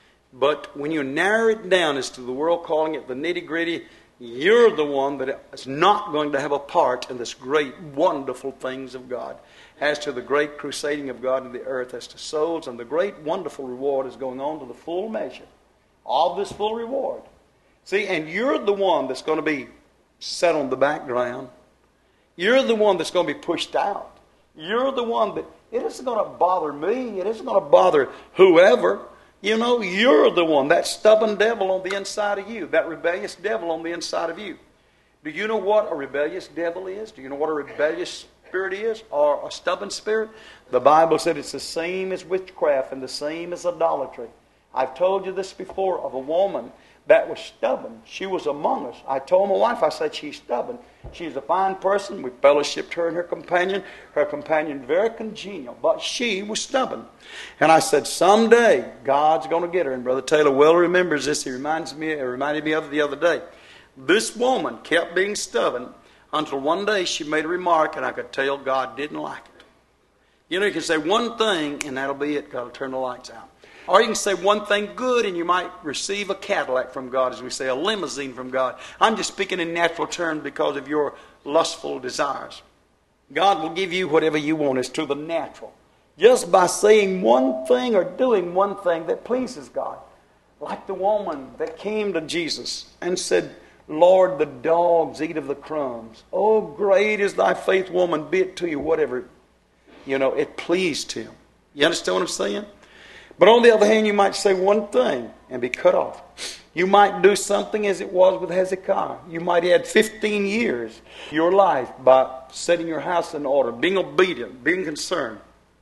[SPEAKER 1] But when you narrow it down as to the world calling it the nitty-gritty, you're the one that is not going to have a part in this great, wonderful things of God. As to the great crusading of God in the earth, as to souls, and the great, wonderful reward is going on to the full measure of this full reward. See, and you're the one that's going to be set on the background. You're the one that's going to be pushed out. You're the one that, it isn't going to bother me. It isn't going to bother whoever. You know, you're the one, that stubborn devil on the inside of you, that rebellious devil on the inside of you. Do you know what a rebellious devil is? Do you know what a rebellious spirit is, or a stubborn spirit? The Bible said it's the same as witchcraft and the same as idolatry. I've told you this before of a woman that was stubborn. She was among us. I told my wife, I said, she's stubborn. She's a fine person. We fellowshipped her and her companion. Her companion very congenial, but she was stubborn. And I said, someday God's going to get her. And Brother Taylor well remembers this. He reminds me, it reminded me of it the other day. This woman kept being stubborn until one day she made a remark, and I could tell God didn't like it. You know, you can say one thing, and that'll be it. God will turn the lights out. Or you can say one thing good and you might receive a Cadillac from God, as we say, a limousine from God. I'm just speaking in natural terms because of your lustful desires. God will give you whatever you want as to the natural, just by saying one thing or doing one thing that pleases God. Like the woman that came to Jesus and said, Lord, the dogs eat of the crumbs. Oh, great is thy faith, woman, be it to you, whatever. You know, it pleased him. You understand what I'm saying? But on the other hand, you might say one thing and be cut off. You might do something as it was with Hezekiah. You might add fifteen years to your life by setting your house in order, being obedient, being concerned.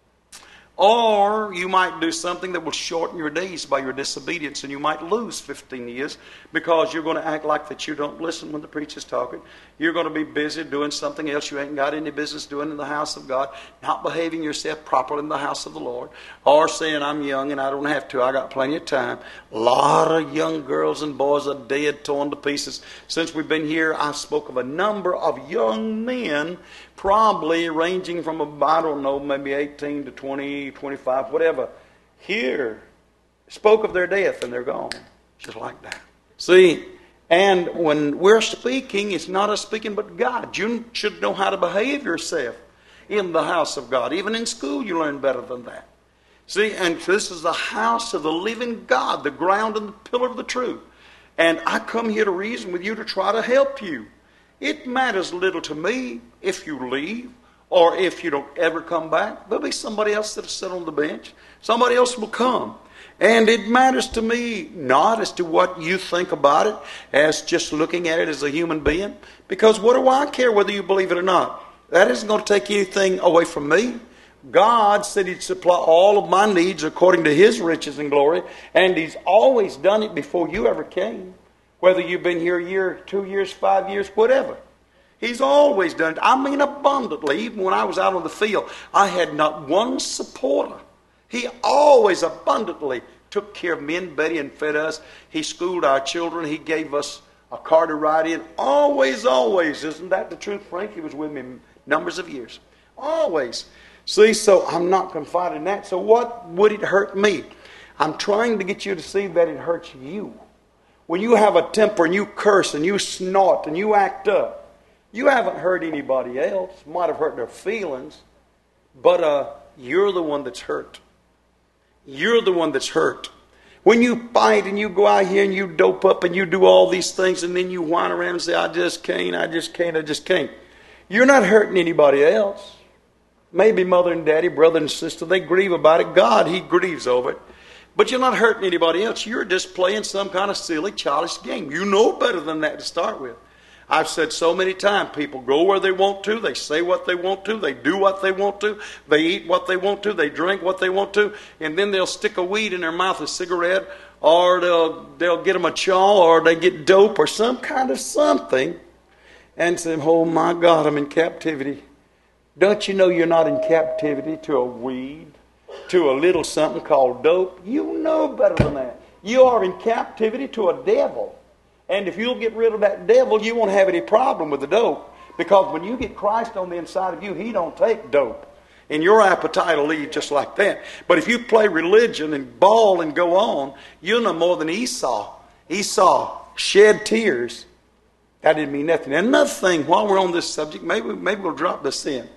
[SPEAKER 1] Or you might do something that will shorten your days by your disobedience, and you might lose fifteen years because you're going to act like that you don't listen when the preacher's talking. You're going to be busy doing something else you ain't got any business doing in the house of God, not behaving yourself properly in the house of the Lord, or saying, I'm young and I don't have to, I got plenty of time. A lot of young girls and boys are dead, torn to pieces. Since we've been here, I spoke of a number of young men, probably ranging from, I don't know, maybe eighteen to twenty, twenty-five, whatever, here, spoke of their death and they're gone. Just like that. See, and when we're speaking, it's not us speaking but God. You should know how to behave yourself in the house of God. Even in school you learn better than that. See, and this is the house of the living God, the ground and the pillar of the truth. And I come here to reason with you to try to help you. It matters little to me if you leave or if you don't ever come back. There'll be somebody else that'll sit on the bench. Somebody else will come. And it matters to me not as to what you think about it, as just looking at it as a human being. Because what do I care whether you believe it or not? That isn't going to take anything away from me. God said He'd supply all of my needs according to His riches and glory. And He's always done it before you ever came. Whether you've been here a year, two years, five years, whatever. He's always done it. I mean abundantly. Even when I was out on the field, I had not one supporter. He always abundantly took care of me and Betty and fed us. He schooled our children. He gave us a car to ride in. Always, always. Isn't that the truth, Frank? He was with me numbers of years. Always. See, so I'm not confided in that. So what would it hurt me? I'm trying to get you to see that it hurts you. When you have a temper and you curse and you snort and you act up, you haven't hurt anybody else. Might have hurt their feelings, but uh, you're the one that's hurt. You're the one that's hurt. When you fight and you go out here and you dope up and you do all these things and then you whine around and say, I just can't, I just can't, I just can't. You're not hurting anybody else. Maybe mother and daddy, brother and sister, they grieve about it. God, He grieves over it. But you're not hurting anybody else. You're just playing some kind of silly, childish game. You know better than that to start with. I've said so many times, people go where they want to, they say what they want to, they do what they want to, they eat what they want to, they drink what they want to, and then they'll stick a weed in their mouth, a cigarette, or they'll, they'll get them a chaw, or they get dope, or some kind of something, and say, oh my God, I'm in captivity. Don't you know you're not in captivity to a weed, to a little something called dope? You know better than that. You are in captivity to a devil. And if you'll get rid of that devil, you won't have any problem with the dope. Because when you get Christ on the inside of you, He don't take dope. And your appetite will leave just like that. But if you play religion and bawl and go on, you're no more than Esau. Esau shed tears. That didn't mean nothing. And another thing, while we're on this subject, maybe, maybe we'll drop this in.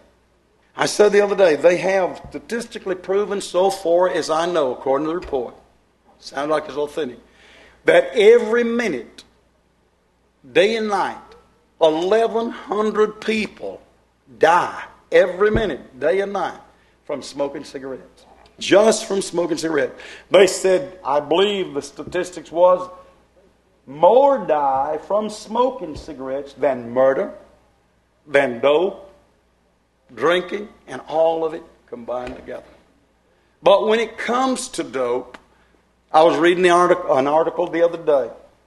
[SPEAKER 1] I said the other day, they have statistically proven so far as I know, according to the report, sounds like it's authentic, that every minute, day and night, eleven hundred people die every minute, day and night, from smoking cigarettes. Just from smoking cigarettes. They said, I believe the statistics was, more die from smoking cigarettes than murder, than dope, drinking, and all of it combined together. But when it comes to dope, I was reading the article, an article the other day,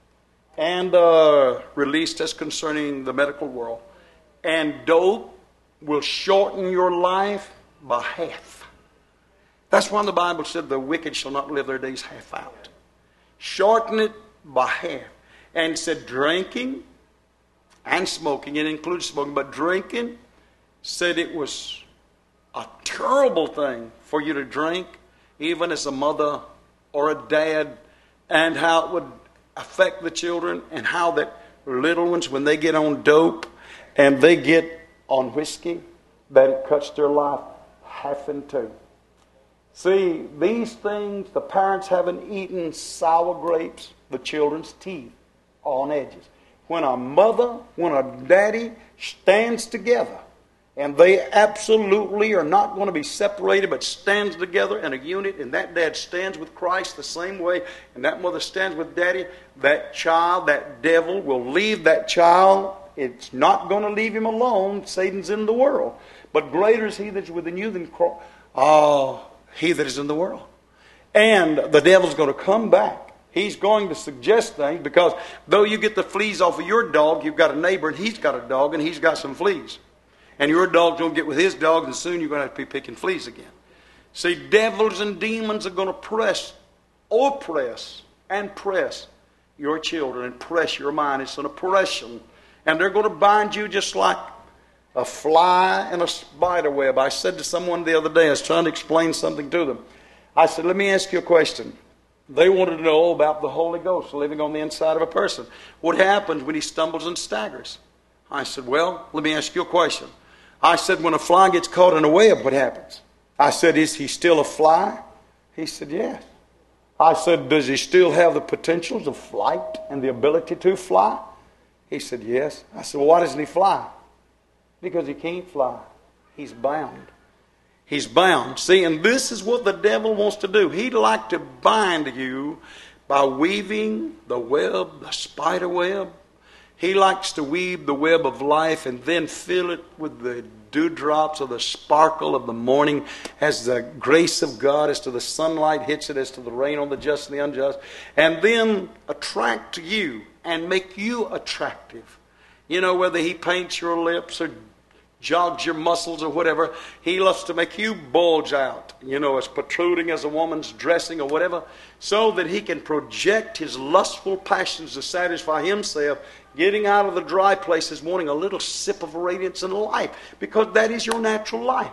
[SPEAKER 1] and uh, released as concerning the medical world. And dope will shorten your life by half. That's why the Bible said the wicked shall not live their days half out. Shorten it by half. And it said drinking and smoking, it includes smoking, but drinking, said it was a terrible thing for you to drink, even as a mother or a dad, and how it would affect the children, and how that little ones, when they get on dope and they get on whiskey, that it cuts their life half in two. See, these things, the parents haven't eaten sour grapes, the children's teeth are on edges. When a mother, when a daddy stands together And they absolutely are not going to be separated, but stands together in a unit. And that dad stands with Christ the same way, and that mother stands with daddy. That child, that devil, will leave that child. It's not going to leave him alone. Satan's in the world. But greater is he that is within you than oh, he that is in the world. And the devil's going to come back. He's going to suggest things, because though you get the fleas off of your dog, you've got a neighbor and he's got a dog and he's got some fleas. And your dog don't get with his dog, and soon you're going to have to be picking fleas again. See, devils and demons are going to press, oppress, and press your children and press your mind. It's an oppression. And they're going to bind you just like a fly in a spider web. I said to someone the other day, I was trying to explain something to them. I said, let me ask you a question. They wanted to know about the Holy Ghost living on the inside of a person. What happens when he stumbles and staggers? I said, well, let me ask you a question. I said, when a fly gets caught in a web, what happens? I said, is he still a fly? He said, yes. I said, does he still have the potentials of flight and the ability to fly? He said, yes. I said, well, why doesn't he fly? Because he can't fly. He's bound. He's bound. See, and this is what the devil wants to do. He'd like to bind you by weaving the web, the spider web. He likes to weave the web of life and then fill it with the dewdrops of the sparkle of the morning, as the grace of God, as to the sunlight hits it, as to the rain on the just and the unjust, and then attract you and make you attractive. You know, whether he paints your lips or jogs your muscles or whatever, he loves to make you bulge out, you know, as protruding as a woman's dressing or whatever, so that he can project his lustful passions to satisfy himself, getting out of the dry places, wanting a little sip of radiance and life, because that is your natural life.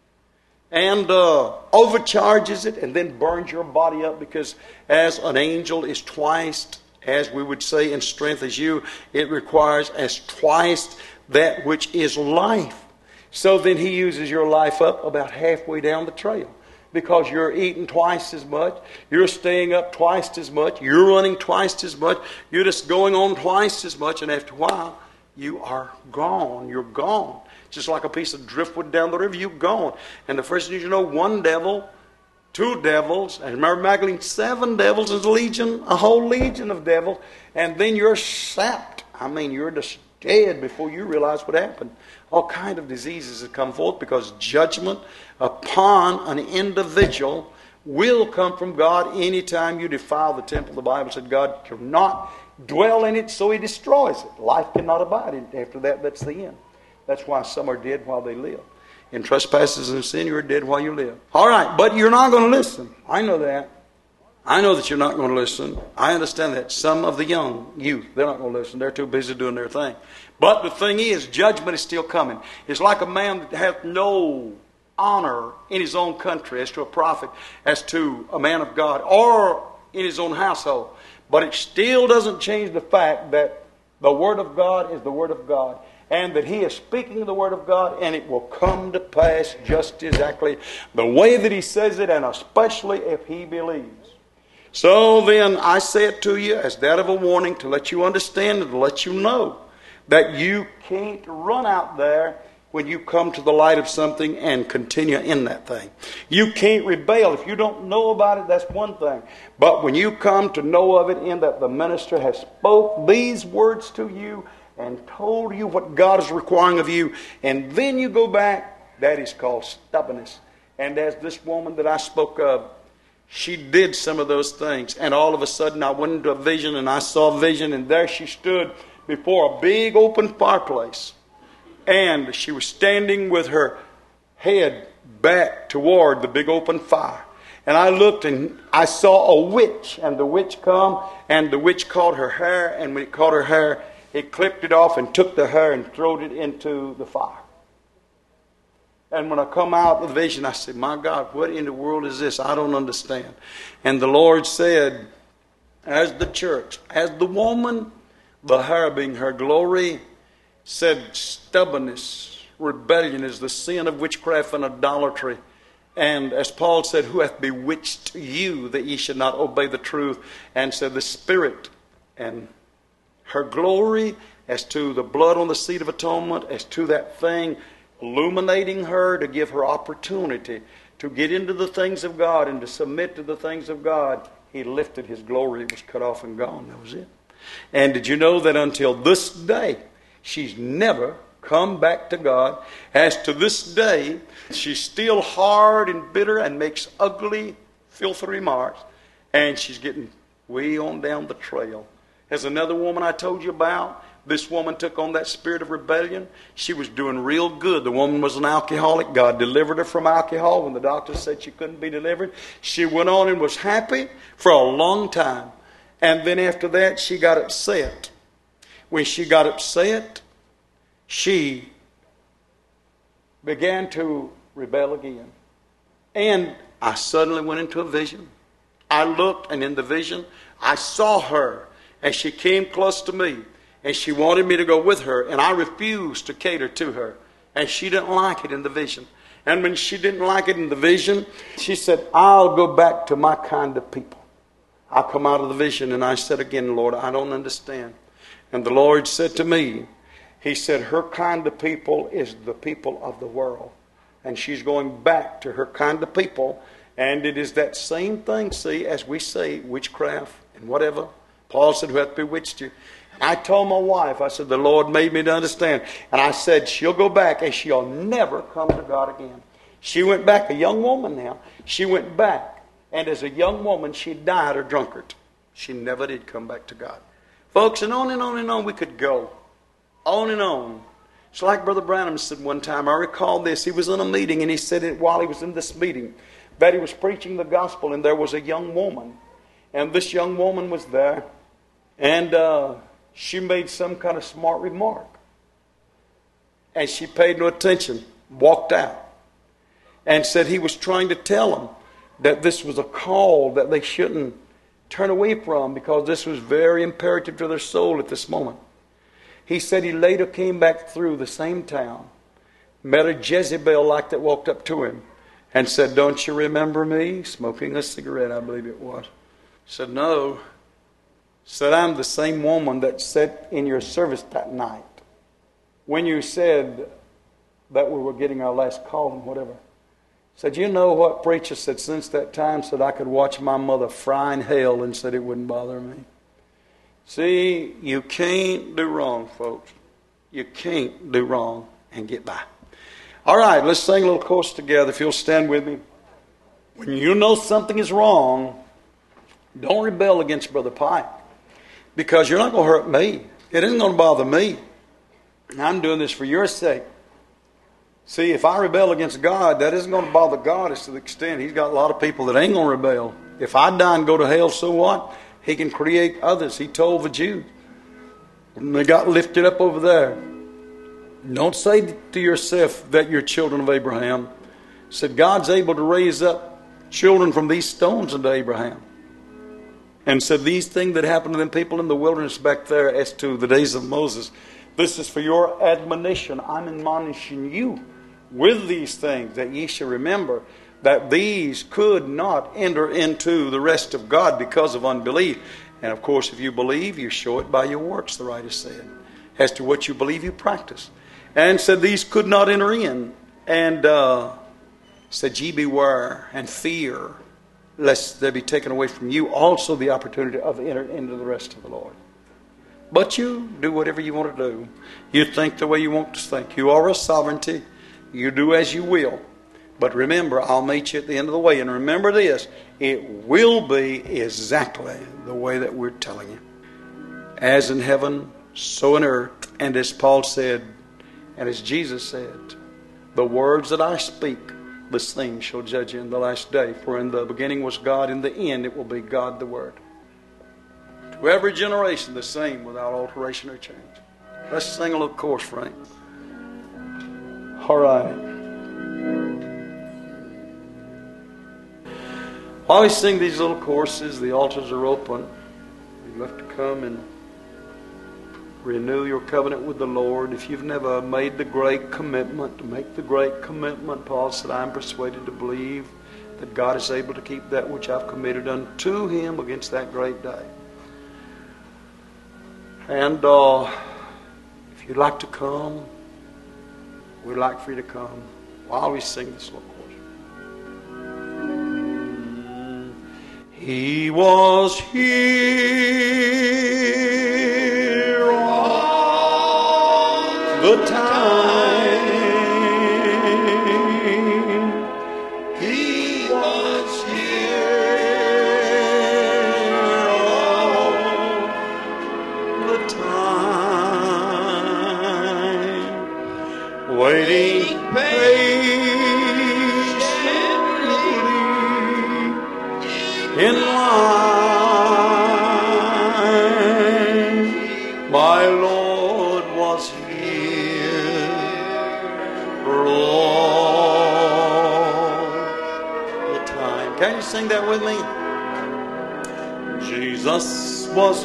[SPEAKER 1] And uh, overcharges it and then burns your body up, because as an angel is twice, as we would say, in strength as you, it requires as twice that which is life. So then he uses your life up about halfway down the trail, because you're eating twice as much, you're staying up twice as much, you're running twice as much, you're just going on twice as much, and after a while, you are gone. You're gone. Just like a piece of driftwood down the river, you're gone. And the first thing you know, one devil, two devils, and remember Magdalene, seven devils is a legion, a whole legion of devils, and then you're sapped. I mean, you're just dead before you realize what happened. All kind of diseases have come forth, because judgment upon an individual will come from God anytime you defile the temple. The Bible said God cannot dwell in it, so he destroys it. Life cannot abide in it. After that, that's the end. That's why some are dead while they live. In trespasses and sin, you're dead while you live. All right, but you're not going to listen. I know that. I know that you're not going to listen. I understand that. Some of the young youth, they're not going to listen. They're too busy doing their thing. But the thing is, judgment is still coming. It's like a man that hath no honor in his own country as to a prophet, as to a man of God, or in his own household. But it still doesn't change the fact that the Word of God is the Word of God, and that he is speaking the Word of God, and it will come to pass just exactly the way that he says it, and especially if he believes. So then I say it to you as that of a warning, to let you understand and to let you know that you can't run out there when you come to the light of something and continue in that thing. You can't rebel. If you don't know about it, that's one thing. But when you come to know of it, in that the minister has spoke these words to you and told you what God is requiring of you, and then you go back, that is called stubbornness. And as this woman that I spoke of, she did some of those things, and all of a sudden I went into a vision, and I saw a vision, and there she stood before a big open fireplace, and she was standing with her head back toward the big open fire. And I looked, and I saw a witch, and the witch come, and the witch caught her hair, and when it caught her hair, it clipped it off and took the hair and throwed it into the fire. And when I come out of the vision, I said, my God, what in the world is this? I don't understand. And the Lord said, as the church, as the woman, the hair being her glory, said stubbornness, rebellion is the sin of witchcraft and idolatry. And as Paul said, who hath bewitched you that ye should not obey the truth? And said the Spirit and her glory, as to the blood on the seat of atonement, as to that thing, illuminating her to give her opportunity to get into the things of God and to submit to the things of God, He lifted His glory. It was cut off and gone. That was it. And did you know that until this day, she's never come back to God? As to this day, she's still hard and bitter and makes ugly, filthy remarks. And she's getting way on down the trail. There's another woman I told you about. This woman took on that spirit of rebellion. She was doing real good. The woman was an alcoholic. God delivered her from alcohol when the doctor said she couldn't be delivered. She went on and was happy for a long time. And then after that, she got upset. When she got upset, she began to rebel again. And I suddenly went into a vision. I looked, and in the vision, I saw her as she came close to me. And she wanted me to go with her, and I refused to cater to her. And she didn't like it in the vision. And when she didn't like it in the vision, she said, I'll go back to my kind of people. I come out of the vision, and I said again, Lord, I don't understand. And the Lord said to me, He said, her kind of people is the people of the world. And she's going back to her kind of people. And it is that same thing, see, as we say, witchcraft and whatever. Paul said, who hath bewitched you? I told my wife, I said, the Lord made me to understand. And I said, she'll go back and she'll never come to God again. She went back, a young woman now. She went back. And as a young woman, she died a drunkard. She never did come back to God. Folks, and on and on and on we could go. On and on. It's like Brother Branham said one time. I recall this. He was in a meeting, and he said it while he was in this meeting, that he was preaching the gospel, and there was a young woman. And this young woman was there. And uh, she made some kind of smart remark. And she paid no attention, walked out, and said he was trying to tell them that this was a call that they shouldn't turn away from, because this was very imperative to their soul at this moment. He said he later came back through the same town, met a Jezebel like that walked up to him and said, don't you remember me? Smoking a cigarette, I believe it was. He said, no. Said, I'm the same woman that sat in your service that night when you said that we were getting our last call and whatever. Said, you know what, preacher said, since that time, said I could watch my mother fry in hell, and said it wouldn't bother me. See, you can't do wrong, folks. You can't do wrong and get by. All right, let's sing a little chorus together, if you'll stand with me. When you know something is wrong, don't rebel against Brother Pike, because you're not going to hurt me. It isn't going to bother me. I'm doing this for your sake. See, if I rebel against God, that isn't going to bother God as to the extent He's got a lot of people that ain't going to rebel. If I die and go to hell, so what? He can create others. He told the Jews. And they got lifted up over there. Don't say to yourself that you're children of Abraham. Said God's able to raise up children from these stones unto Abraham. And said these things that happened to them people in the wilderness back there as to the days of Moses, this is for your admonition. I'm admonishing you with these things, that ye shall remember that these could not enter into the rest of God because of unbelief. And of course, if you believe, you show it by your works, the writer said. As to what you believe, you practice. And said these could not enter in. And uh, said, ye beware and fear, lest they be taken away from you also the opportunity of entering into the rest of the Lord. But you do whatever you want to do. You think the way you want to think. You are a sovereignty. You do as you will. But remember, I'll meet you at the end of the way. And remember this, it will be exactly the way that we're telling you. As in heaven, so in earth. And as Paul said, and as Jesus said, the words that I speak, this thing shall judge you in the last day. For in the beginning was God, in the end it will be God the Word. To every generation the same, without alteration or change. Let's sing a little chorus, Frank. All right. While we sing these little choruses, the altars are open. You have to come and renew your covenant with the Lord. If you've never made the great commitment, to make the great commitment, Paul said, I'm persuaded to believe that God is able to keep that which I've committed unto Him against that great day. And uh, if you'd like to come, we'd like for you to come while we sing this little chorus. He was here all the time. He was here all the time, waiting in line. My Lord was here all the time. Can you sing that with me? Jesus was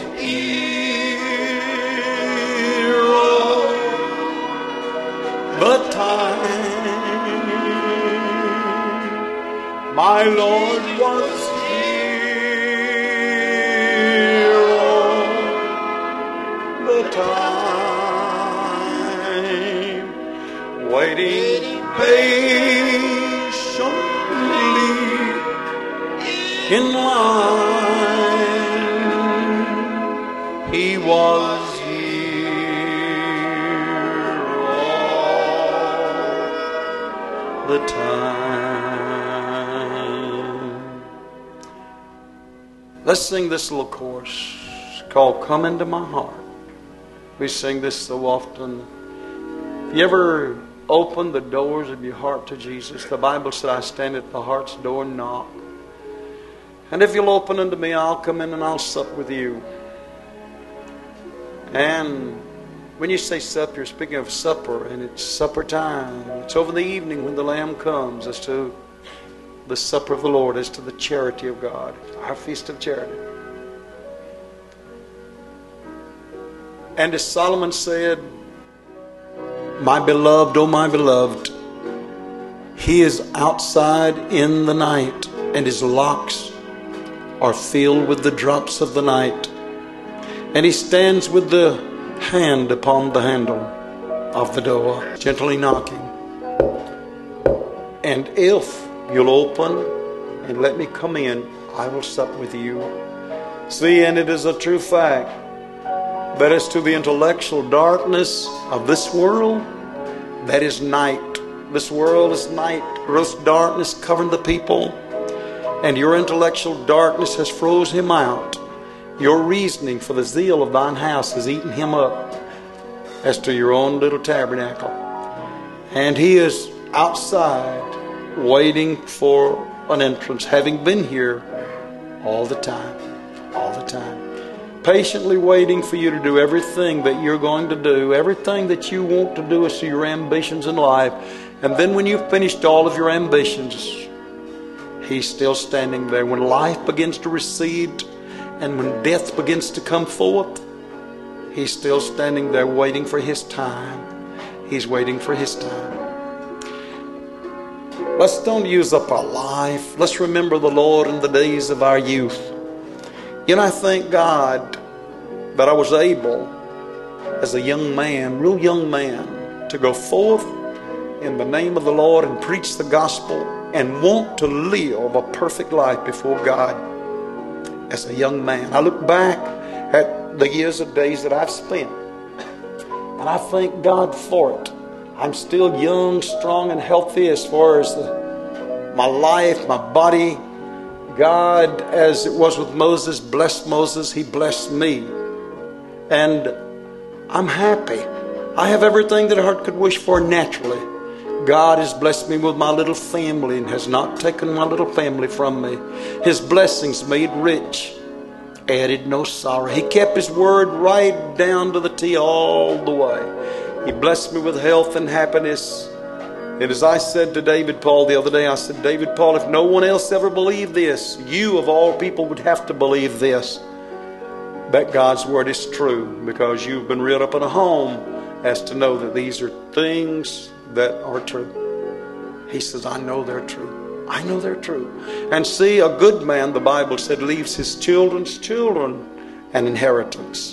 [SPEAKER 1] here all the time. My Lord was time, waiting patiently in line. He was here all the time. Let's sing this little chorus called Come Into My Heart. We sing this so often. If you ever open the doors of your heart to Jesus, the Bible said, I stand at the heart's door and knock. And if you'll open unto me, I'll come in and I'll sup with you. And when you say sup, you're speaking of supper, and it's supper time. It's over the evening when the Lamb comes, as to the supper of the Lord, as to the charity of God, our feast of charity. And as Solomon said, my beloved, oh my beloved, he is outside in the night, and his locks are filled with the drops of the night. And he stands with the hand upon the handle of the door, gently knocking. And if you'll open and let me come in, I will sup with you. See, and it is a true fact that as to the intellectual darkness of this world, that is night. This world is night. Gross darkness covering the people. And your intellectual darkness has froze him out. Your reasoning for the zeal of thine house has eaten him up, as to your own little tabernacle. And he is outside waiting for an entrance, having been here all the time. All the time. Patiently waiting for you to do everything that you're going to do, everything that you want to do as to your ambitions in life. And then when you've finished all of your ambitions, he's still standing there. When life begins to recede and when death begins to come forth, he's still standing there waiting for his time. He's waiting for his time. Let's don't use up our life. Let's remember the Lord in the days of our youth. You know, I thank God that I was able, as a young man, real young man, to go forth in the name of the Lord and preach the gospel and want to live a perfect life before God as a young man. I look back at the years of days that I've spent, and I thank God for it. I'm still young, strong, and healthy as far as the, my life, my body. God, as it was with Moses, blessed Moses, he blessed me. And I'm happy. I have everything that a heart could wish for naturally. God has blessed me with my little family and has not taken my little family from me. His blessings made rich, added no sorrow. He kept his word right down to the T all the way. He blessed me with health and happiness. And as I said to David Paul the other day, I said, David Paul, if no one else ever believed this, you of all people would have to believe this, that God's word is true, because you've been reared up in a home as to know that these are things that are true. He says, I know they're true. I know they're true. And see, a good man, the Bible said, leaves his children's children an inheritance.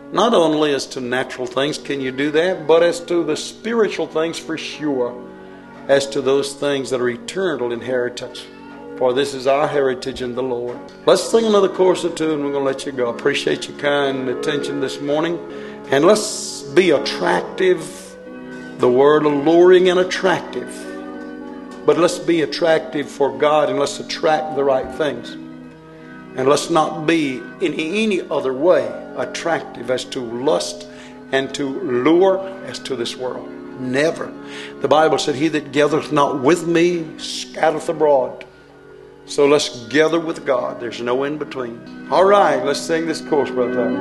[SPEAKER 1] Not only as to natural things can you do that, but as to the spiritual things for sure, as to those things that are eternal inheritance. For this is our heritage in the Lord. Let's sing another chorus or two and we're going to let you go. I appreciate your kind attention this morning. And let's be attractive. The word alluring and attractive. But let's be attractive for God and let's attract the right things. And let's not be in any other way attractive as to lust and to lure as to this world. Never. The Bible said, he that gathereth not with me scattereth abroad. So let's gather with God. There's no in between. All right, let's sing this chorus, brother.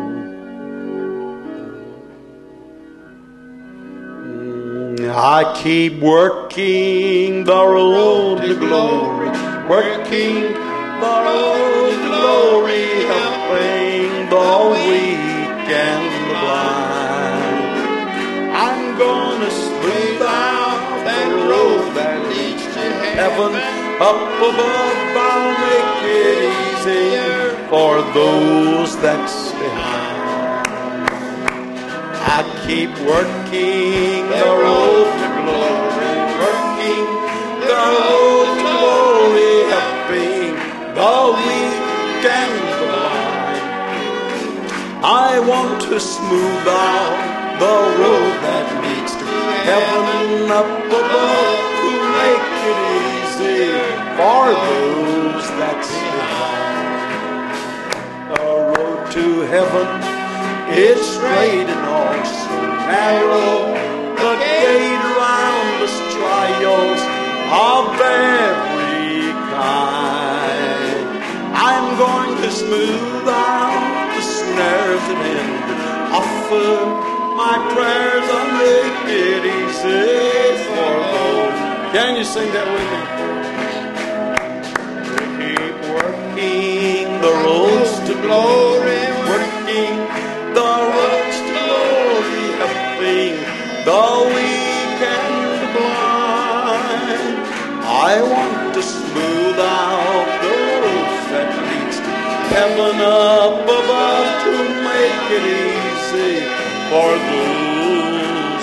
[SPEAKER 1] I keep working the road to glory, working the road to glory, helping the weak and the blind. I'm gonna smooth out that road that leads to heaven. Up above I'll make it easier for those that's behind. I keep working the road to glory, working the road to glory, helping the weak and the blind. I want to smooth out the road that leads to heaven up above to make it easy for those that's behind. The road to heaven is straight and also narrow. The gate around us trials of every kind. I'm going to smooth out the snares that hinder. Offer my prayers, I'll make it easy for those. Can you sing that with me? Keep working the roads to glory, working the roads to glory, helping the weak and the blind. I want to smooth out the roads that leads to heaven up above to make it easy for those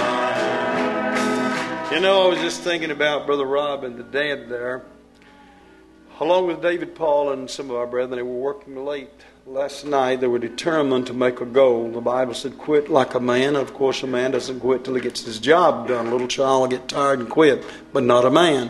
[SPEAKER 1] behind. You know, I was just thinking about Brother Rob and the dad there. Along with David Paul and some of our brethren, they were working late last night. They were determined to make a goal. The Bible said, quit like a man. Of course, a man doesn't quit till he gets his job done. A little child will get tired and quit, but not a man.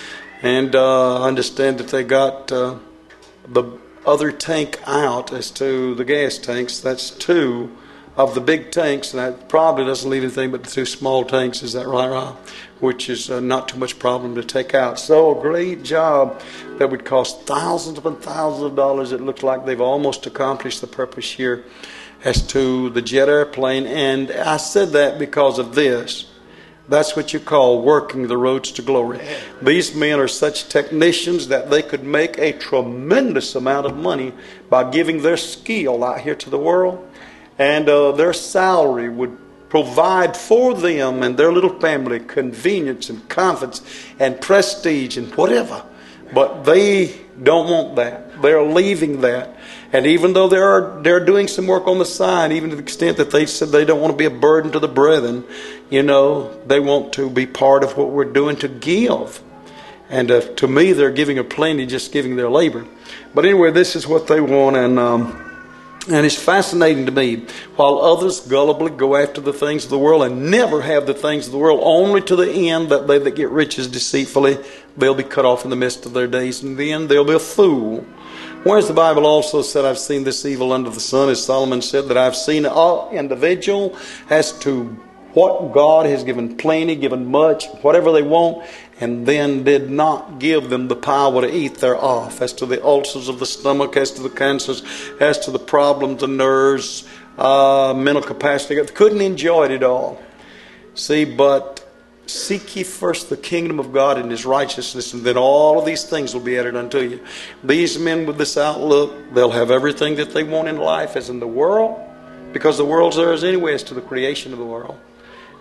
[SPEAKER 1] And uh, I understand that they got uh, the other tank out as to the gas tanks. That's two of the big tanks. And that probably doesn't leave anything but the two small tanks. Is that right, Rob? Which is uh, not too much problem to take out. So a great job that would cost thousands upon thousands of dollars. It looks like they've almost accomplished the purpose here as to the jet airplane. And I said that because of this. That's what you call working the roads to glory. These men are such technicians that they could make a tremendous amount of money by giving their skill out here to the world. And uh, their salary would provide for them and their little family convenience and comforts and prestige and whatever. But they don't want that. They're leaving that. And even though they're they're doing some work on the side, even to the extent that they said they don't want to be a burden to the brethren, you know, they want to be part of what we're doing to give. And uh, to me, they're giving a plenty, just giving their labor. But anyway, this is what they want, and um, and it's fascinating to me. While others gullibly go after the things of the world and never have the things of the world, only to the end that they that get riches deceitfully, they'll be cut off in the midst of their days, and then they'll be a fool. Whereas the Bible also said, I've seen this evil under the sun, as Solomon said, that I've seen an individual as to what God has given plenty, given much, whatever they want, and then did not give them the power to eat thereof, as to the ulcers of the stomach, as to the cancers, as to the problems of nerves, uh, mental capacity. They couldn't enjoy it at all. See, but seek ye first the kingdom of God and His righteousness, and then all of these things will be added unto you. These men with this outlook, they'll have everything that they want in life as in the world, because the world's theirs anyway as to the creation of the world.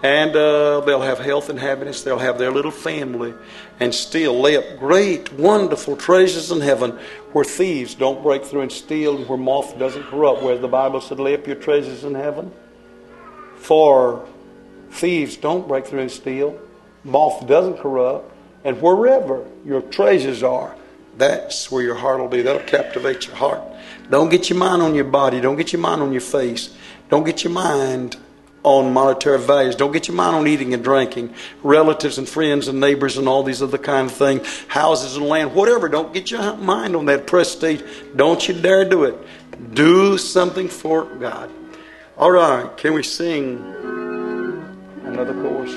[SPEAKER 1] And uh, they'll have health and happiness. They'll have their little family and still lay up great, wonderful treasures in heaven where thieves don't break through and steal and where moth doesn't corrupt. Where the Bible said, lay up your treasures in heaven. For thieves don't break through and steal. Moth doesn't corrupt. And wherever your treasures are, that's where your heart will be. That'll captivate your heart. Don't get your mind on your body. Don't get your mind on your face. Don't get your mind on monetary values. Don't get your mind on eating and drinking, relatives and friends and neighbors and all these other kind of things, houses and land, whatever. Don't get your mind on that prestige. Don't you dare do it. Do something for God. All right, can we sing another chorus?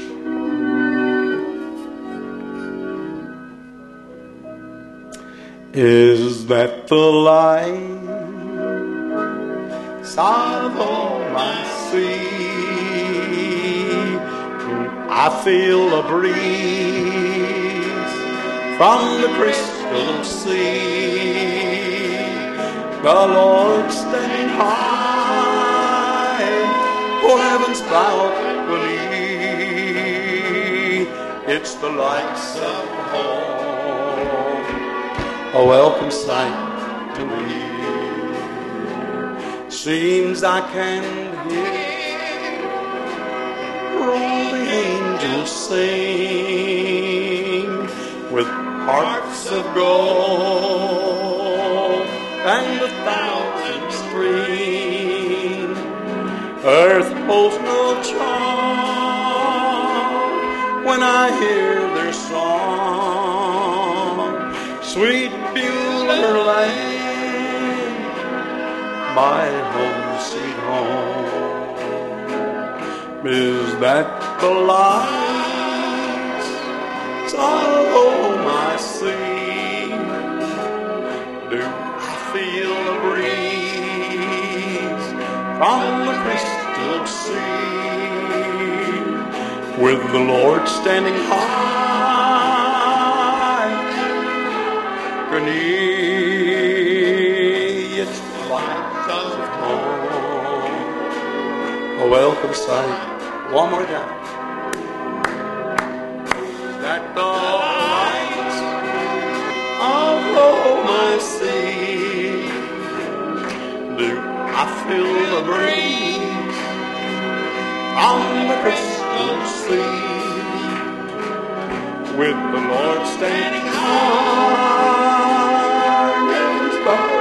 [SPEAKER 1] Is that the light of all my sea? I feel a breeze from the crystal sea. The Lord standing high, oh heaven's balcony. It's the lights of home, a welcome sight to me. Seems I can hear all the angels sing with hearts of gold and a thousand strings. Earth holds no charm when I hear their song. Sweet Beulah land, my home sweet home. Is that the light of home I see? Do I feel a breeze from the crystal sea? With the Lord standing high, beneath its light of home, a welcome sight. One more time. That the light of home I see? Do I feel the breeze from the crystal sea? With the Lord standing high, heaven's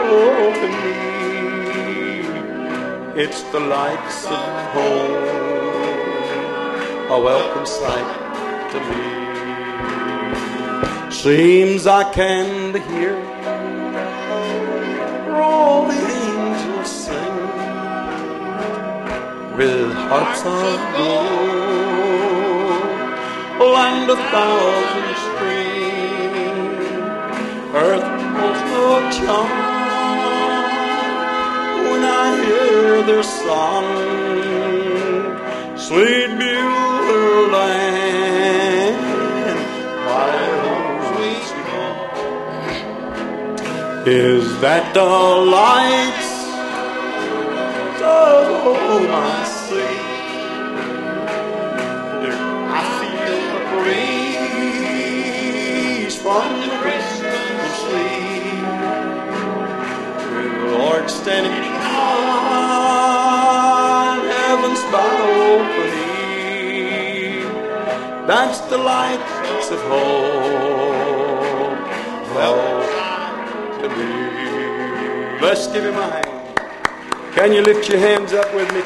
[SPEAKER 1] balcony. It's the lights of home, a welcome sight to me. Seems I can hear all the angels sing with hearts of gold and a thousand strings. Earth holds no charm when I hear their song. Sweet Beulah land, my home sweet home. Is that the lights of home I see? Do I feel the breeze from the crystal sea? With the Lord standing high, heaven's balcony. That's the lights of home, well to me. Let's give him a hand. Can you lift your hands up with me?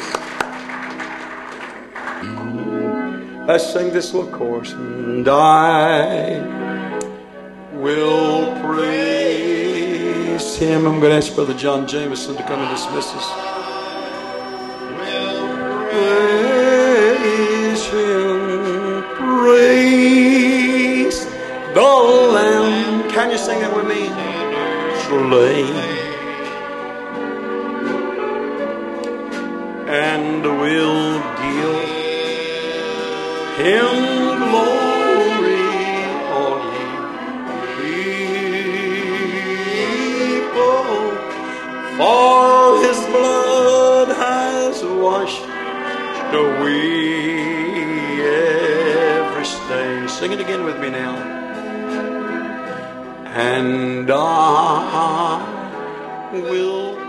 [SPEAKER 1] Let's sing this little chorus. And I will praise him. I'm going to ask Brother John Jameson to come and dismiss us. Praise him, praise the Lamb. Can you sing it with me? Slain, and we'll give him glory, all ye people, for his blood has washed away And sing it again with me now. And I will